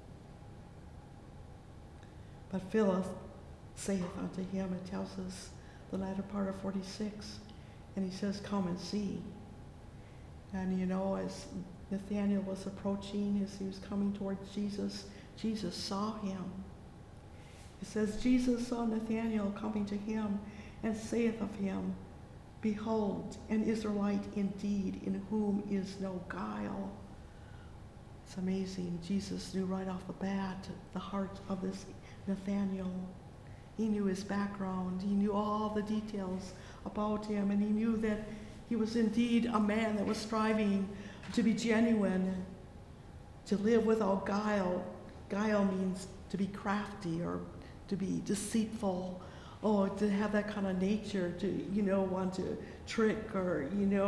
Speaker 1: But Philip saith unto him, it tells us the latter part of 46, and he says, come and see. And as Nathanael was approaching, as he was coming towards Jesus, Jesus saw him. It says, Jesus saw Nathanael coming to him, and saith of him, behold, an Israelite indeed, in whom is no guile. It's amazing. Jesus knew right off the bat the heart of this Nathanael. He knew his background. He knew all the details about him, and he knew that he was indeed a man that was striving to be genuine, to live without guile. Guile means to be crafty or to be deceitful, or to have that kind of nature to, want to trick or,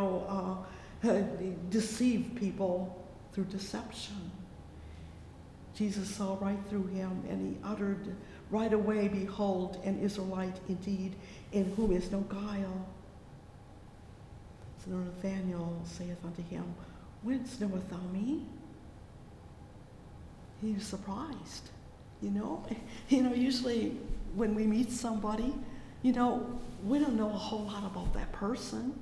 Speaker 1: deceive people through deception. Jesus saw right through him, and he uttered right away, behold, an Israelite indeed, in whom is no guile. So Nathanael saith unto him, whence knowest thou me? He was surprised, usually when we meet somebody, we don't know a whole lot about that person,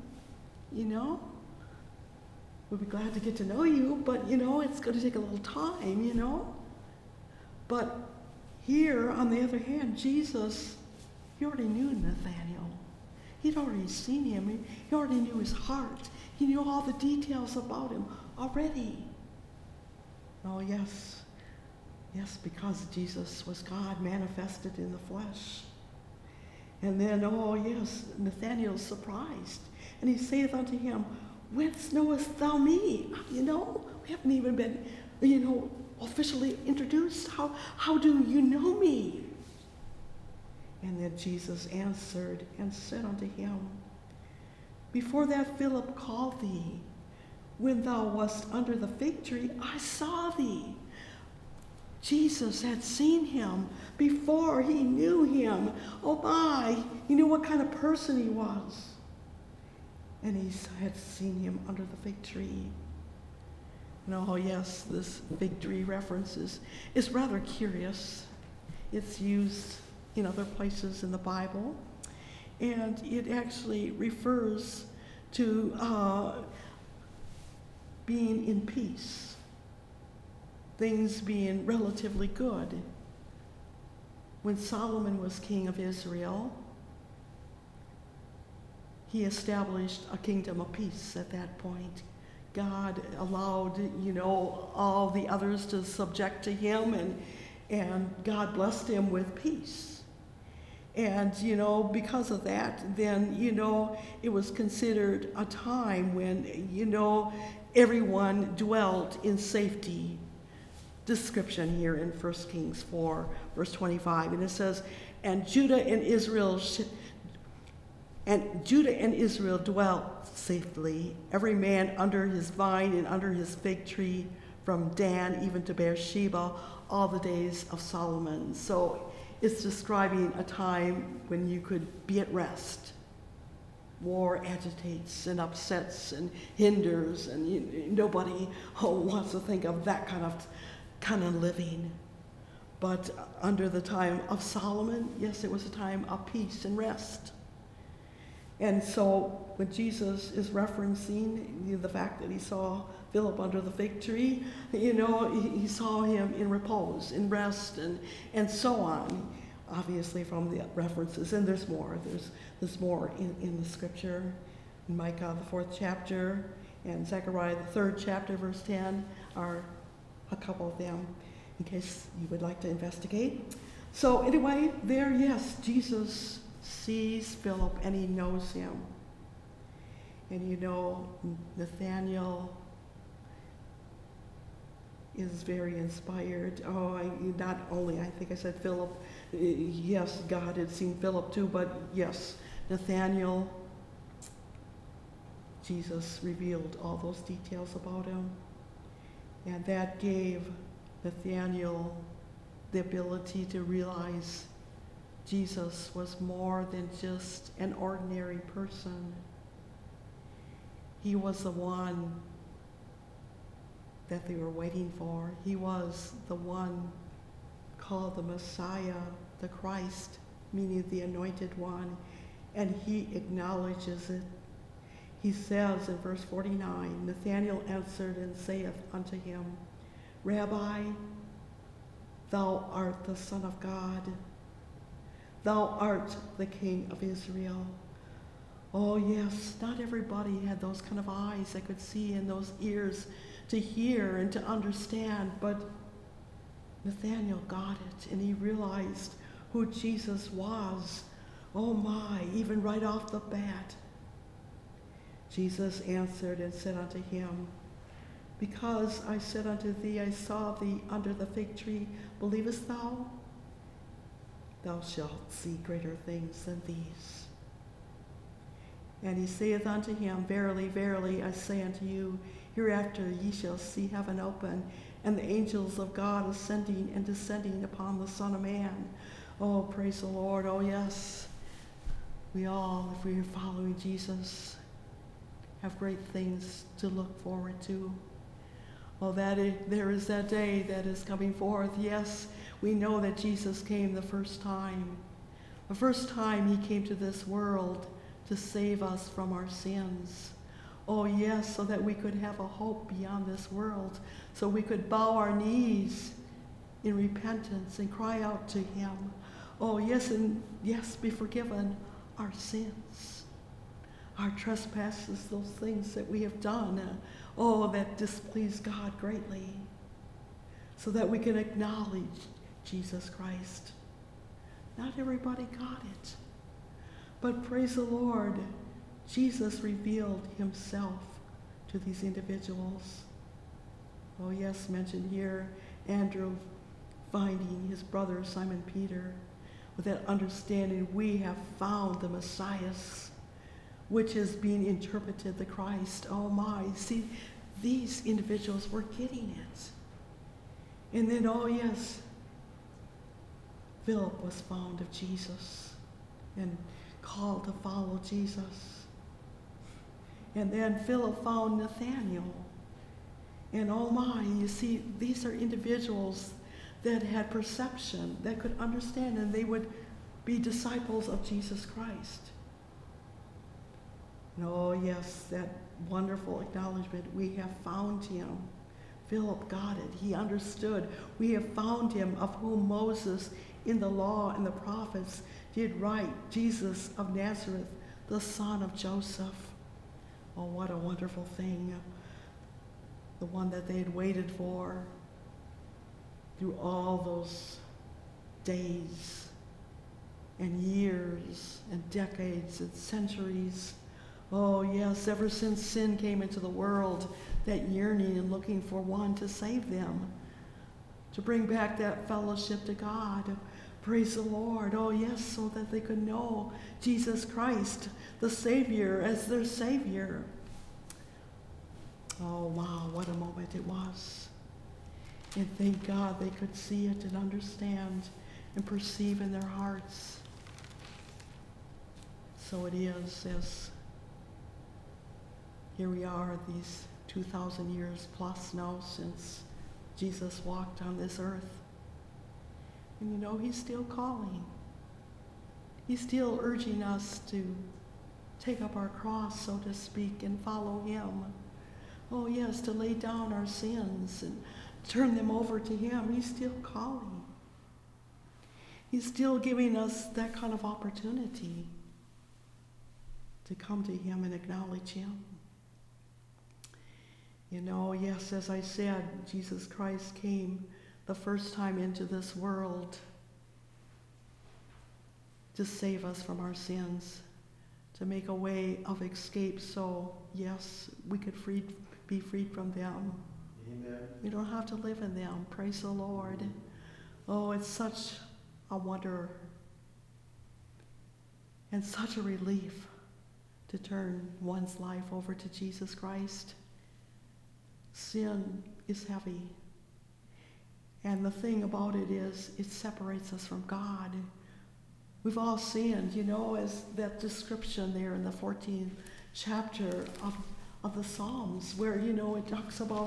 Speaker 1: We'll be glad to get to know you, but, it's going to take a little time, But here, on the other hand, Jesus, he already knew Nathanael. He'd already seen him. He already knew his heart. He knew all the details about him already. Oh, yes. Yes, because Jesus was God manifested in the flesh. And then, oh, yes, Nathanael's surprised. And he saith unto him, whence knowest thou me? We haven't even been, officially introduced. How do you know me? And then Jesus answered and said unto him, before that Philip called thee, when thou wast under the fig tree, I saw thee. Jesus had seen him before he knew him. Oh my, he knew what kind of person he was. And he had seen him under the fig tree. And oh yes, this fig tree reference is rather curious. It's used in other places in the Bible. And it actually refers to being in peace, things being relatively good. When Solomon was king of Israel, he established a kingdom of peace at that point. God allowed, all the others to subject to him, and God blessed him with peace. And, because of that, then, it was considered a time when, everyone dwelt in safety. Description here in 1 Kings 4, verse 25. And it says, and Judah and Israel dwelt safely, every man under his vine and under his fig tree, from Dan even to Beersheba, all the days of Solomon. So it's describing a time when you could be at rest. War agitates and upsets and hinders, and nobody wants to think of that kind of living. But under the time of Solomon, yes, it was a time of peace and rest. And so when Jesus is referencing the fact that he saw Philip under the fig tree, he saw him in repose, in rest, and so on, obviously from the references. And there's more. There's more in the scripture. In Micah, the 4th chapter, and Zechariah, the 3rd chapter, verse 10, are a couple of them in case you would like to investigate. So anyway, there, yes, Jesus sees Philip and he knows him. And you know, Nathaniel is very inspired. Not only, I think I said Philip, yes, God had seen Philip too, but yes, Nathaniel, Jesus revealed all those details about him. And that gave Nathaniel the ability to realize Jesus was more than just an ordinary person. He was the one that they were waiting for. He was the one called the Messiah, the Christ, meaning the anointed one, and he acknowledges it. He says in verse 49, Nathanael answered and saith unto him, Rabbi, thou art the Son of God. Thou art the King of Israel. Oh yes, not everybody had those kind of eyes that could see and those ears to hear and to understand, but Nathanael got it and he realized who Jesus was. Oh my, even right off the bat. Jesus answered and said unto him, Because I said unto thee, I saw thee under the fig tree, believest thou? Thou shalt see greater things than these. And he saith unto him, Verily, verily, I say unto you, hereafter ye shall see heaven open, and the angels of God ascending and descending upon the Son of Man. Oh, praise the Lord. Oh, yes. We all, if we are following Jesus, have great things to look forward to. Oh, there is that day that is coming forth. Yes, we know that Jesus came the first time. The first time he came to this world to save us from our sins. Oh, yes, so that we could have a hope beyond this world, so we could bow our knees in repentance and cry out to him. Oh, yes, and yes, be forgiven our sins, our trespasses, those things that we have done, that displease God greatly, so that we can acknowledge Jesus Christ. Not everybody got it, but praise the Lord, Jesus revealed himself to these individuals. Oh yes, mentioned here, Andrew finding his brother Simon Peter. With that understanding, we have found the Messiah, which is being interpreted the Christ. Oh my, see, these individuals were getting it. And then, oh yes, Philip was found of Jesus and called to follow Jesus. And then Philip found Nathanael. And oh my, you see, these are individuals that had perception, that could understand, and they would be disciples of Jesus Christ. And oh yes, that wonderful acknowledgement, we have found him. Philip got it. He understood. We have found him, of whom Moses in the law and the prophets did write, Jesus of Nazareth, the son of Joseph. Oh, what a wonderful thing. The one that they had waited for through all those days and years and decades and centuries. Oh yes, ever since sin came into the world, that yearning and looking for one to save them, to bring back that fellowship to God. Praise the Lord. Oh yes, so that they could know Jesus Christ, the Savior, as their Savior. Oh wow, what a moment it was. And thank God they could see it and understand and perceive in their hearts. So it is as here we are, these 2,000 years plus now since Jesus walked on this earth. And you know, he's still calling. He's still urging us to take up our cross, so to speak, and follow him. Oh yes, to lay down our sins and turn them over to him. He's still calling. He's still giving us that kind of opportunity to come to him and acknowledge him. You know, yes, as I said, Jesus Christ came the first time into this world to save us from our sins, to make a way of escape so, yes, we could be freed from them.
Speaker 2: Amen.
Speaker 1: We don't have to live in them. Praise the Lord. Oh, it's such a wonder and such a relief to turn one's life over to Jesus Christ. Sin is heavy. And the thing about it is, it separates us from God. We've all sinned, you know, as that description there in the 14th chapter of the Psalms, where, you know, it talks about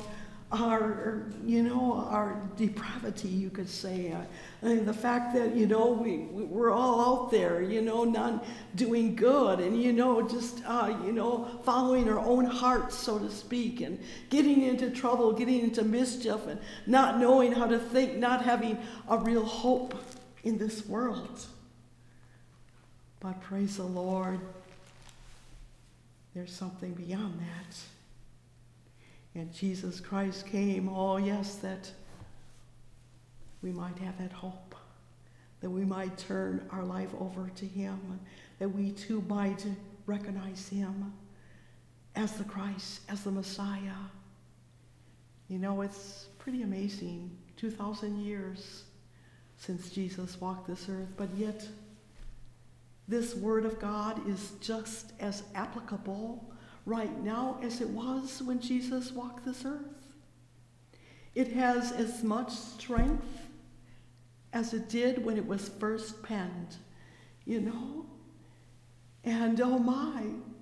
Speaker 1: our depravity, you could say. The fact that, you know, we're all out there, you know, not doing good and, you know, just, following our own hearts, so to speak, and getting into trouble, getting into mischief, and not knowing how to think, not having a real hope in this world. But praise the Lord, there's something beyond that. And Jesus Christ came, oh yes, that we might have that hope, that we might turn our life over to him, that we too might recognize him as the Christ, as the Messiah. You know, it's pretty amazing, 2,000 years since Jesus walked this earth, but yet this word of God is just as applicable right now as it was when Jesus walked this earth. It has as much strength as it did when it was first penned, you know? And oh my,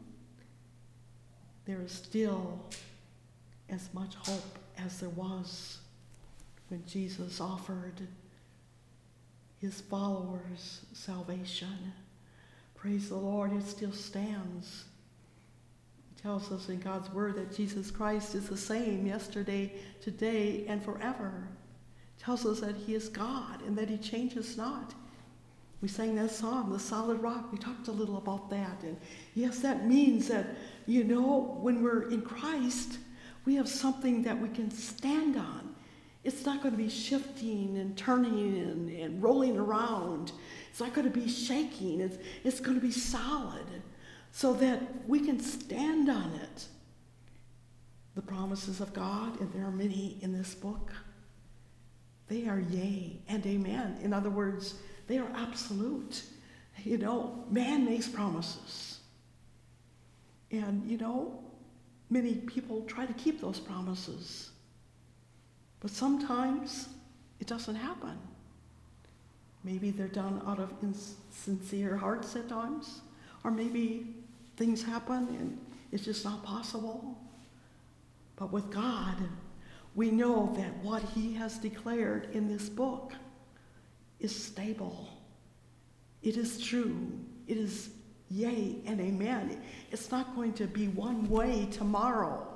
Speaker 1: there is still as much hope as there was when Jesus offered his followers salvation. Praise the Lord, it still stands. Tells us in God's word that Jesus Christ is the same yesterday, today, and forever. Tells us that he is God and that he changes not. We sang that song, The Solid Rock. We talked a little about that. And yes, that means that, you know, when we're in Christ, we have something that we can stand on. It's not going to be shifting and turning and rolling around. It's not going to be shaking. It's going to be solid, so that we can stand on it. The promises of God, and there are many in this book, they are yea and amen. In other words, they are absolute. You know, man makes promises. And, you know, many people try to keep those promises. But sometimes it doesn't happen. Maybe they're done out of insincere hearts at times, or maybe things happen and it's just not possible. But with God, we know that what he has declared in this book is stable. It is true. It is yea and amen. It's not going to be one way tomorrow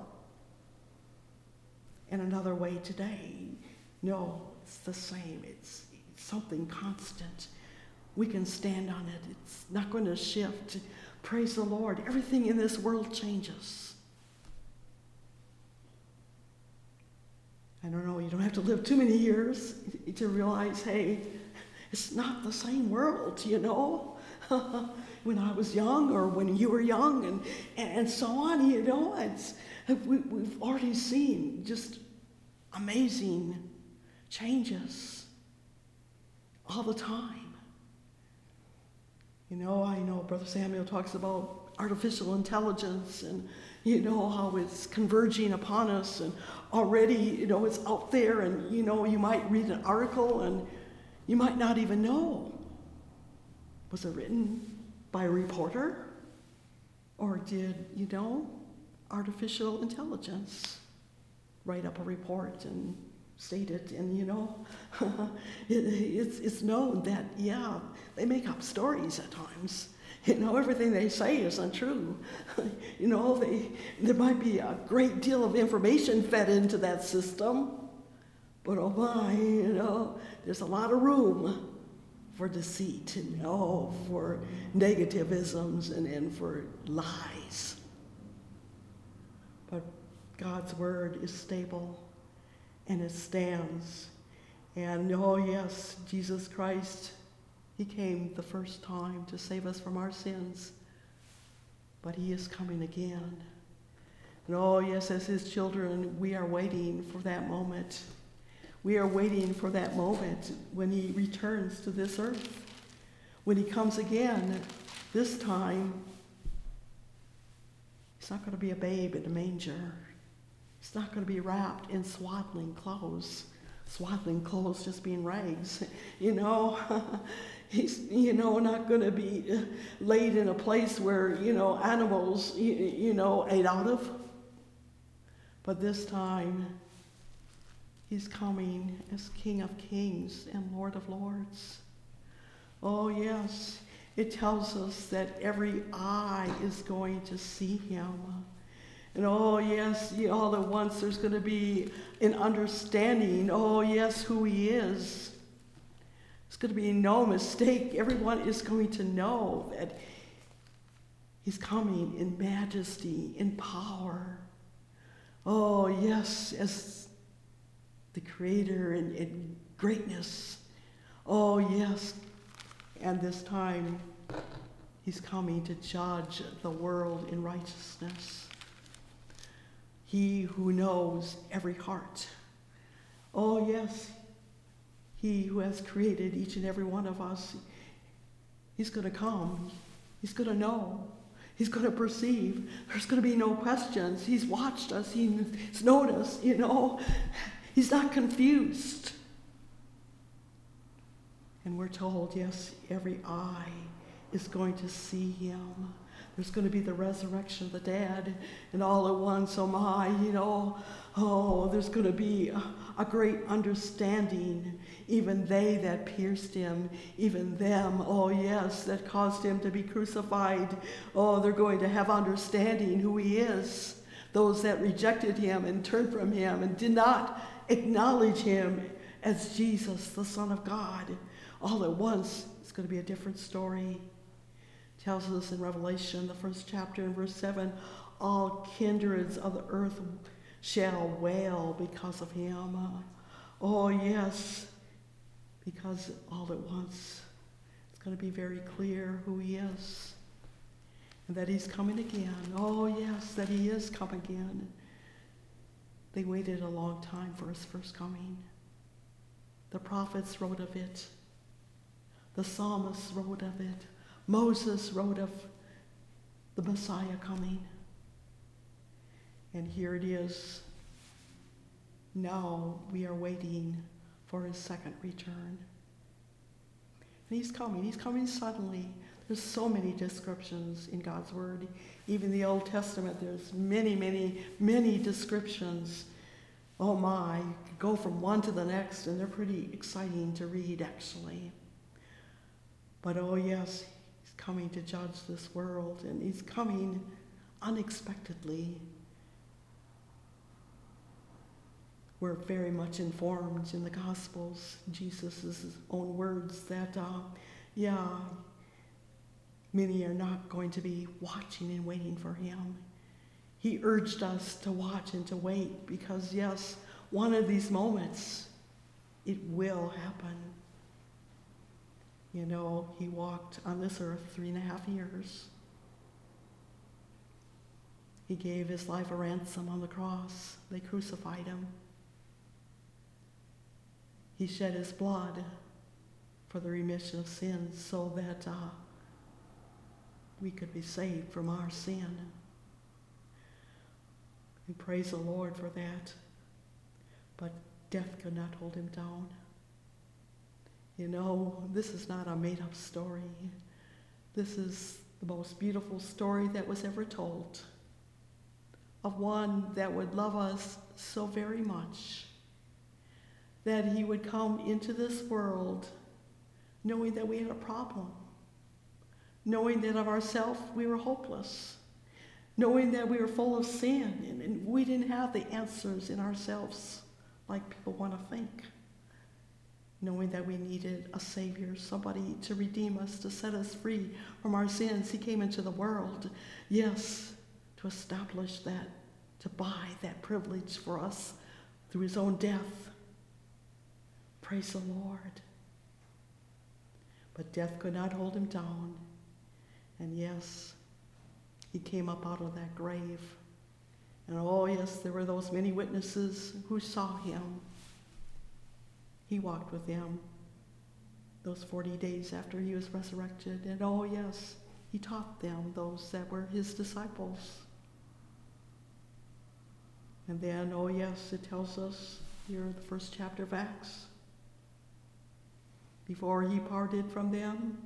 Speaker 1: and another way today. No, it's the same. It's something constant. We can stand on it. It's not going to shift. Praise the Lord. Everything in this world changes. I don't know, you don't have to live too many years to realize, hey, it's not the same world, you know. When I was young or when you were young and so on, you know, we've already seen just amazing changes all the time. You know, I know Brother Samuel talks about artificial intelligence and, you know, how it's converging upon us and already, you know, it's out there and, you know, you might read an article and you might not even know. Was it written by a reporter? Or did, you know, artificial intelligence write up a report and state it? And, you know, it's known that, yeah, they make up stories at times. You know, everything they say is untrue. You know, there might be a great deal of information fed into that system, but oh my, you know, there's a lot of room for deceit, you know, for negativisms and for lies. But God's word is stable and it stands. And oh yes, Jesus Christ, he came the first time to save us from our sins, but he is coming again. And oh yes, as his children, we are waiting for that moment. We are waiting for that moment when he returns to this earth. When he comes again, this time, he's not going to be a babe in a manger. He's not going to be wrapped in swaddling clothes. Swaddling clothes just being rags, He's, not going to be laid in a place where, animals, ate out of. But this time, he's coming as King of Kings and Lord of Lords. Oh, yes, it tells us that every eye is going to see him. And oh, yes, all at once there's going to be an understanding, oh, yes, who he is. There's going to be no mistake. Everyone is going to know that he's coming in majesty, in power. Oh, yes, as the Creator in greatness. Oh, yes. And this time, he's coming to judge the world in righteousness. He who knows every heart. Oh, yes, he who has created each and every one of us, he's going to come. He's going to know. He's going to perceive. There's going to be no questions. He's watched us. He's known us, He's not confused. And we're told, yes, every eye is going to see him. There's going to be the resurrection of the dead, and all at once, oh my, there's going to be a great understanding. Even they that pierced him, even them, oh yes, that caused him to be crucified, oh, they're going to have understanding who he is. Those that rejected him and turned from him and did not acknowledge him as Jesus, the Son of God, all at once, it's going to be a different story. It tells us in Revelation, the first chapter in verse 7, all kindreds of the earth shall wail because of him. Oh yes, because all at once it's going to be very clear who he is and that he's coming again. Oh yes, that he is coming again. They waited a long time for his first coming. The prophets wrote of it. The psalmists wrote of it. Moses wrote of the Messiah coming. And here it is. Now we are waiting for his second return. And he's coming. He's coming suddenly. There's so many descriptions in God's word. Even the Old Testament, there's many, many, many descriptions. Oh my, you could go from one to the next, and they're pretty exciting to read, actually. But oh yes, he's coming to judge this world, and he's coming unexpectedly. We're very much informed in the Gospels, Jesus' own words, that, many are not going to be watching and waiting for him. He urged us to watch and to wait because, yes, one of these moments, it will happen. He walked on this earth 3.5 years. He gave his life a ransom on the cross. They crucified him. He shed his blood for the remission of sins so that we could be saved from our sin. We praise the Lord for that. But death could not hold him down. This is not a made-up story. This is the most beautiful story that was ever told of one that would love us so very much, that he would come into this world knowing that we had a problem, knowing that of ourselves we were hopeless, knowing that we were full of sin and we didn't have the answers in ourselves like people want to think, knowing that we needed a Savior, somebody to redeem us, to set us free from our sins. He came into the world, yes, to establish that to buy that privilege for us through his own death. Praise the Lord. But death could not hold him down. And yes, he came up out of that grave. And oh yes, there were those many witnesses who saw him. He walked with them those 40 days after he was resurrected. And oh yes, he taught them, those that were his disciples. And then, oh yes, it tells us here in the first chapter of Acts, before he parted from them,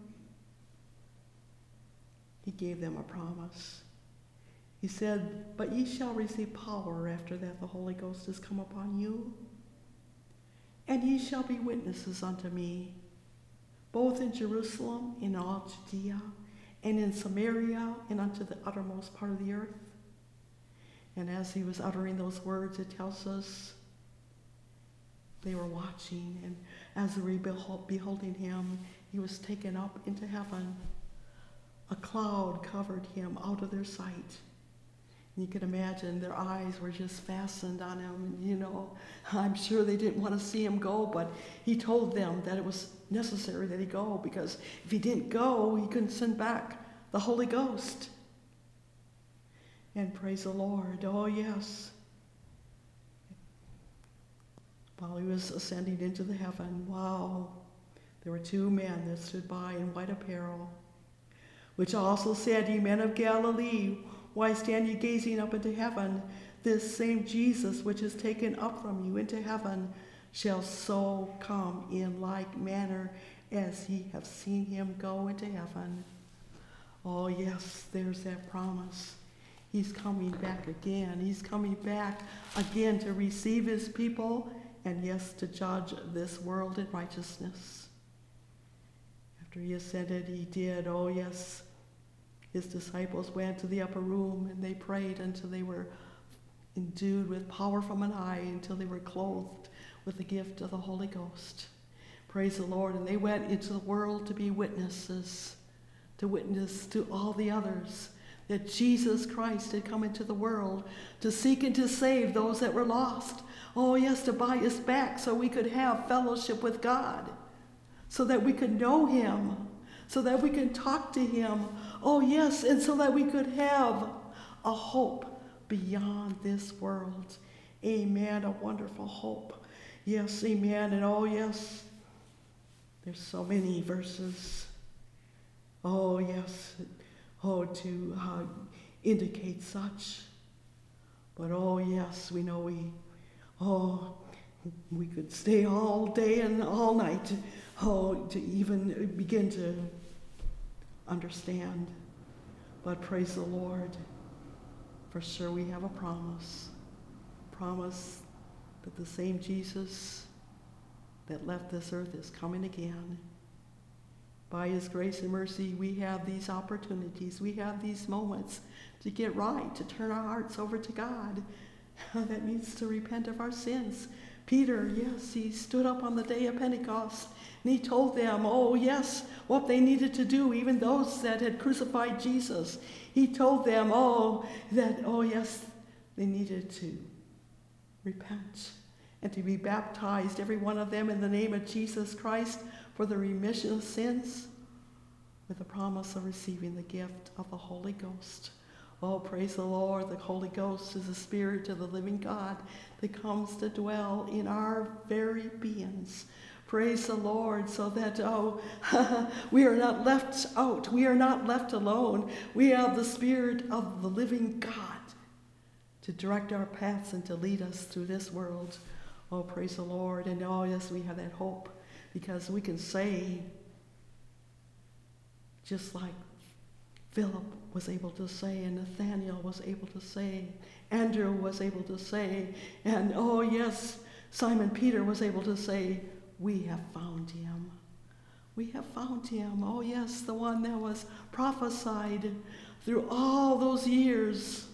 Speaker 1: he gave them a promise. He said, "But ye shall receive power after that the Holy Ghost has come upon you, and ye shall be witnesses unto me, both in Jerusalem, in all Judea, and in Samaria, and unto the uttermost part of the earth." And as he was uttering those words, it tells us they were watching, and as they were beholding him, he was taken up into heaven. A cloud covered him out of their sight. And you can imagine their eyes were just fastened on him. And, I'm sure they didn't want to see him go, but he told them that it was necessary that he go, because if he didn't go, he couldn't send back the Holy Ghost. And praise the Lord. Oh, yes. While he was ascending into the heaven, wow, there were two men that stood by in white apparel, which also said, "Ye men of Galilee, why stand ye gazing up into heaven? This same Jesus which is taken up from you into heaven shall so come in like manner as ye have seen him go into heaven." Oh yes, there's that promise. He's coming back again. He's coming back again to receive his people, and yes, to judge this world in righteousness. After he ascended, he did, oh yes, his disciples went to the upper room and they prayed until they were endued with power from on high, until they were clothed with the gift of the Holy Ghost. Praise the Lord. And they went into the world to be witnesses, to witness to all the others that Jesus Christ had come into the world to seek and to save those that were lost. Oh yes, to buy us back so we could have fellowship with God, so that we could know him, so that we could talk to him. Oh yes, and so that we could have a hope beyond this world. Amen, a wonderful hope. Yes, amen, and oh yes, there's so many verses. Oh yes, to indicate such. But oh yes, we know we could stay all day and all night, to even begin to understand. But praise the Lord, for sure we have a promise that the same Jesus that left this earth is coming again. By his grace and mercy, we have these opportunities, we have these moments to get right, to turn our hearts over to God. That means to repent of our sins. Peter, yes, he stood up on the day of Pentecost, and he told them, oh yes, what they needed to do, even those that had crucified Jesus. He told them, yes, they needed to repent and to be baptized, every one of them, in the name of Jesus Christ, for the remission of sins, with the promise of receiving the gift of the Holy Ghost. Oh, praise the Lord. The Holy Ghost is the Spirit of the living God that comes to dwell in our very beings. Praise the Lord, so that, we are not left out. We are not left alone. We have the Spirit of the living God to direct our paths and to lead us through this world. Oh, praise the Lord. And oh, yes, we have that hope, because we can say, just like Philip was able to say, and Nathaniel was able to say, Andrew was able to say, and oh yes, Simon Peter was able to say, we have found him. We have found him. Oh yes, the one that was prophesied through all those years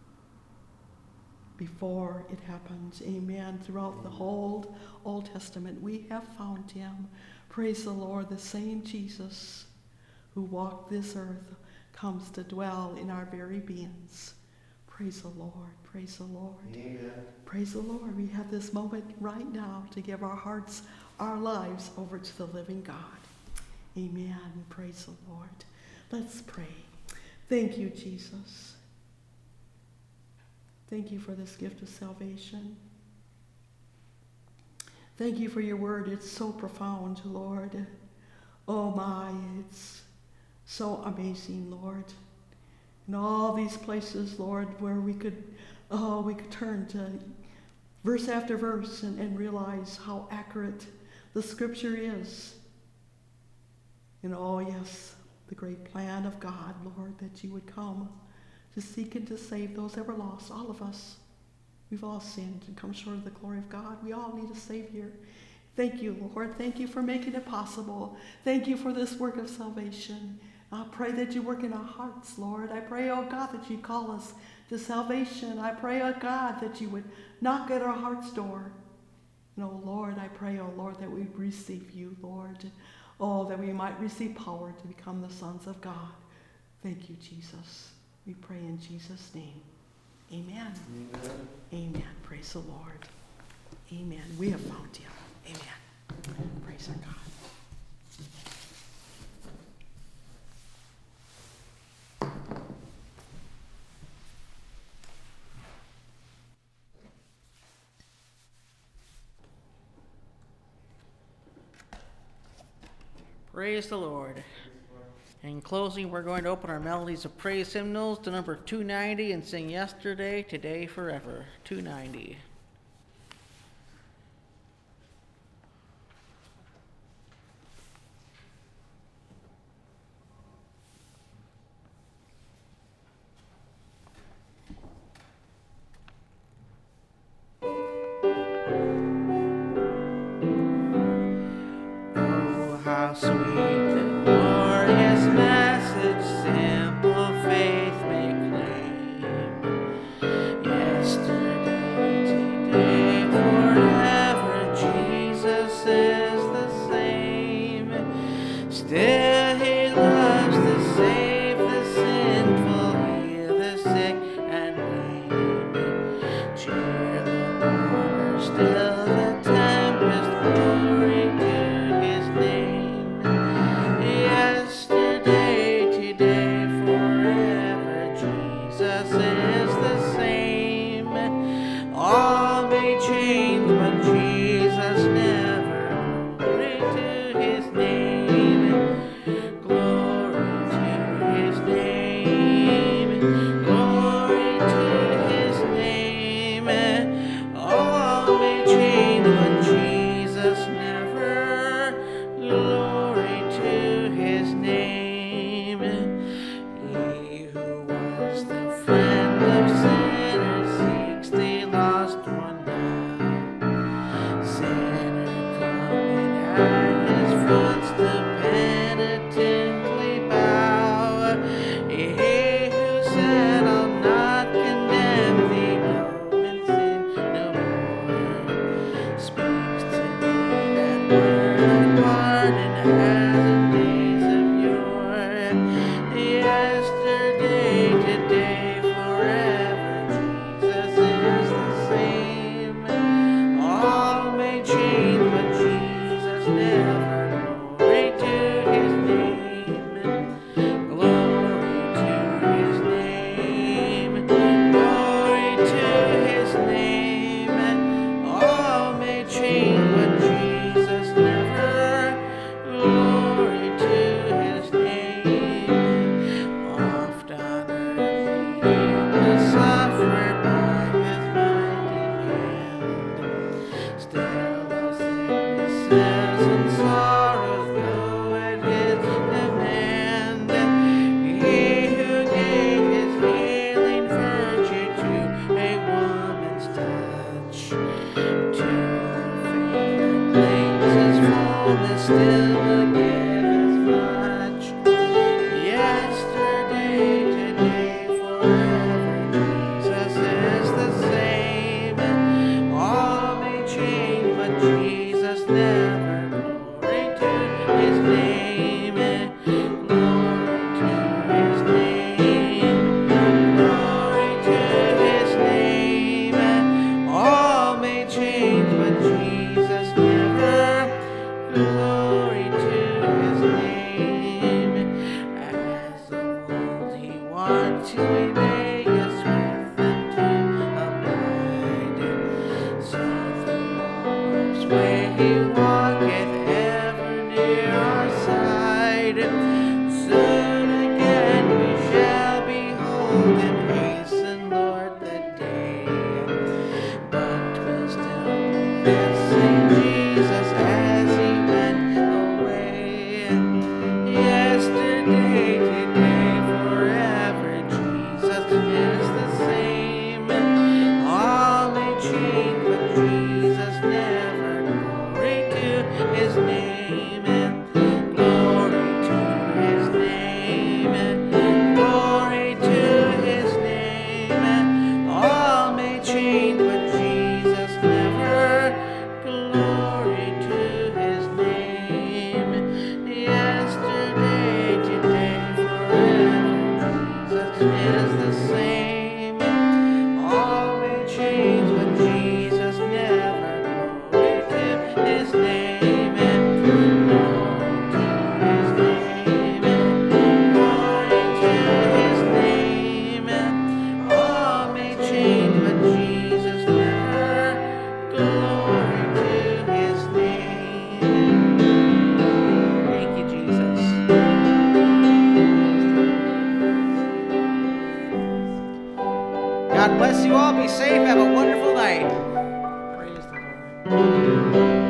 Speaker 1: before it happened. Amen. Throughout the whole Old Testament, we have found him. Praise the Lord. The same Jesus who walked this earth comes to dwell in our very beings. Praise the Lord. Praise the Lord.
Speaker 2: Amen.
Speaker 1: Praise the Lord. We have this moment right now to give our hearts, our lives over to the living God. Amen. Praise the Lord. Let's pray. Thank you, Jesus. Thank you for this gift of salvation. Thank you for your word. It's so profound, Lord. Oh my, it's so amazing, Lord. In all these places, Lord, where we could turn to verse after verse and realize how accurate the scripture is. And oh yes, the great plan of God, Lord, that you would come to seek and to save those that were lost, all of us. We've all sinned and come short of the glory of God. We all need a Savior. Thank you, Lord. Thank you for making it possible. Thank you for this work of salvation. I pray that you work in our hearts, Lord. I pray, oh God, that you call us to salvation. I pray, oh God, that you would knock at our heart's door. And oh Lord, I pray, oh Lord, that we receive you, Lord. Oh, that we might receive power to become the sons of God. Thank you, Jesus. We pray in Jesus' name. Amen.
Speaker 2: Amen.
Speaker 1: Amen. Praise the Lord. Amen. We have found you. Amen. Praise our God.
Speaker 3: Praise the Lord. In closing, we're going to open our Melodies of Praise hymnals to number 290 and sing Yesterday, Today, Forever. 290. Oh, how sweet the glorious message simple faith may claim. Yesterday, today, forever, Jesus is the same. Still he loves to save the sinful, heal the sick and lame. Cheer the mourner, still the tempest, glory to his name. Yesterday, today, forever, Jesus is the same. All may change, but Jesus never. Glory to his name. Glory to his name. Glory to his name. All may change, but Jesus never. Glory to his name. He who was the friend of sinners seeks the lost one now. Sinner, come and at his footstool penitently bow. He who said, I'll not condemn thee, go and sin no more, speaks to thee that word of pardon as in days of yore. Yesterday, today, forever, Jesus is the same. All may change, but Jesus never. Glory to his name. Glory to his name. Glory to his name. All may change, but Jesus never. Glory to his name. Oft on earth he healed the sufferer by his mighty hand. Still the sicknesses and sorrows go at his command. He who gave his healing virtue to a woman's touch, to the faith that claims his fullness still will give as much. Yesterday, today, forever, Jesus is the same. All may change, but Jesus never. Glory to his name. Glory to his name. Glory to He walketh ever near our side. Soon again we shall behold Him. Hasten, Lord, the day. But 'twill still be this same Jesus as He went away. Yesterday, today, forever, Jesus is the same. All may change, but Jesus never. Glory to His name, glory to His name, glory to His name. All may change, but Jesus never. Glory to His name. Yesterday, today, forever, Jesus is the same. All may change, but Jesus never. Glory to His name. Glory to His name. Glory to His name. All may change, but Jesus never. Glory to His name. Thank you, Jesus. God bless you all. Be safe. Have a wonderful night.
Speaker 1: Praise the Lord.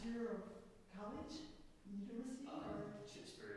Speaker 1: year of college, university, or?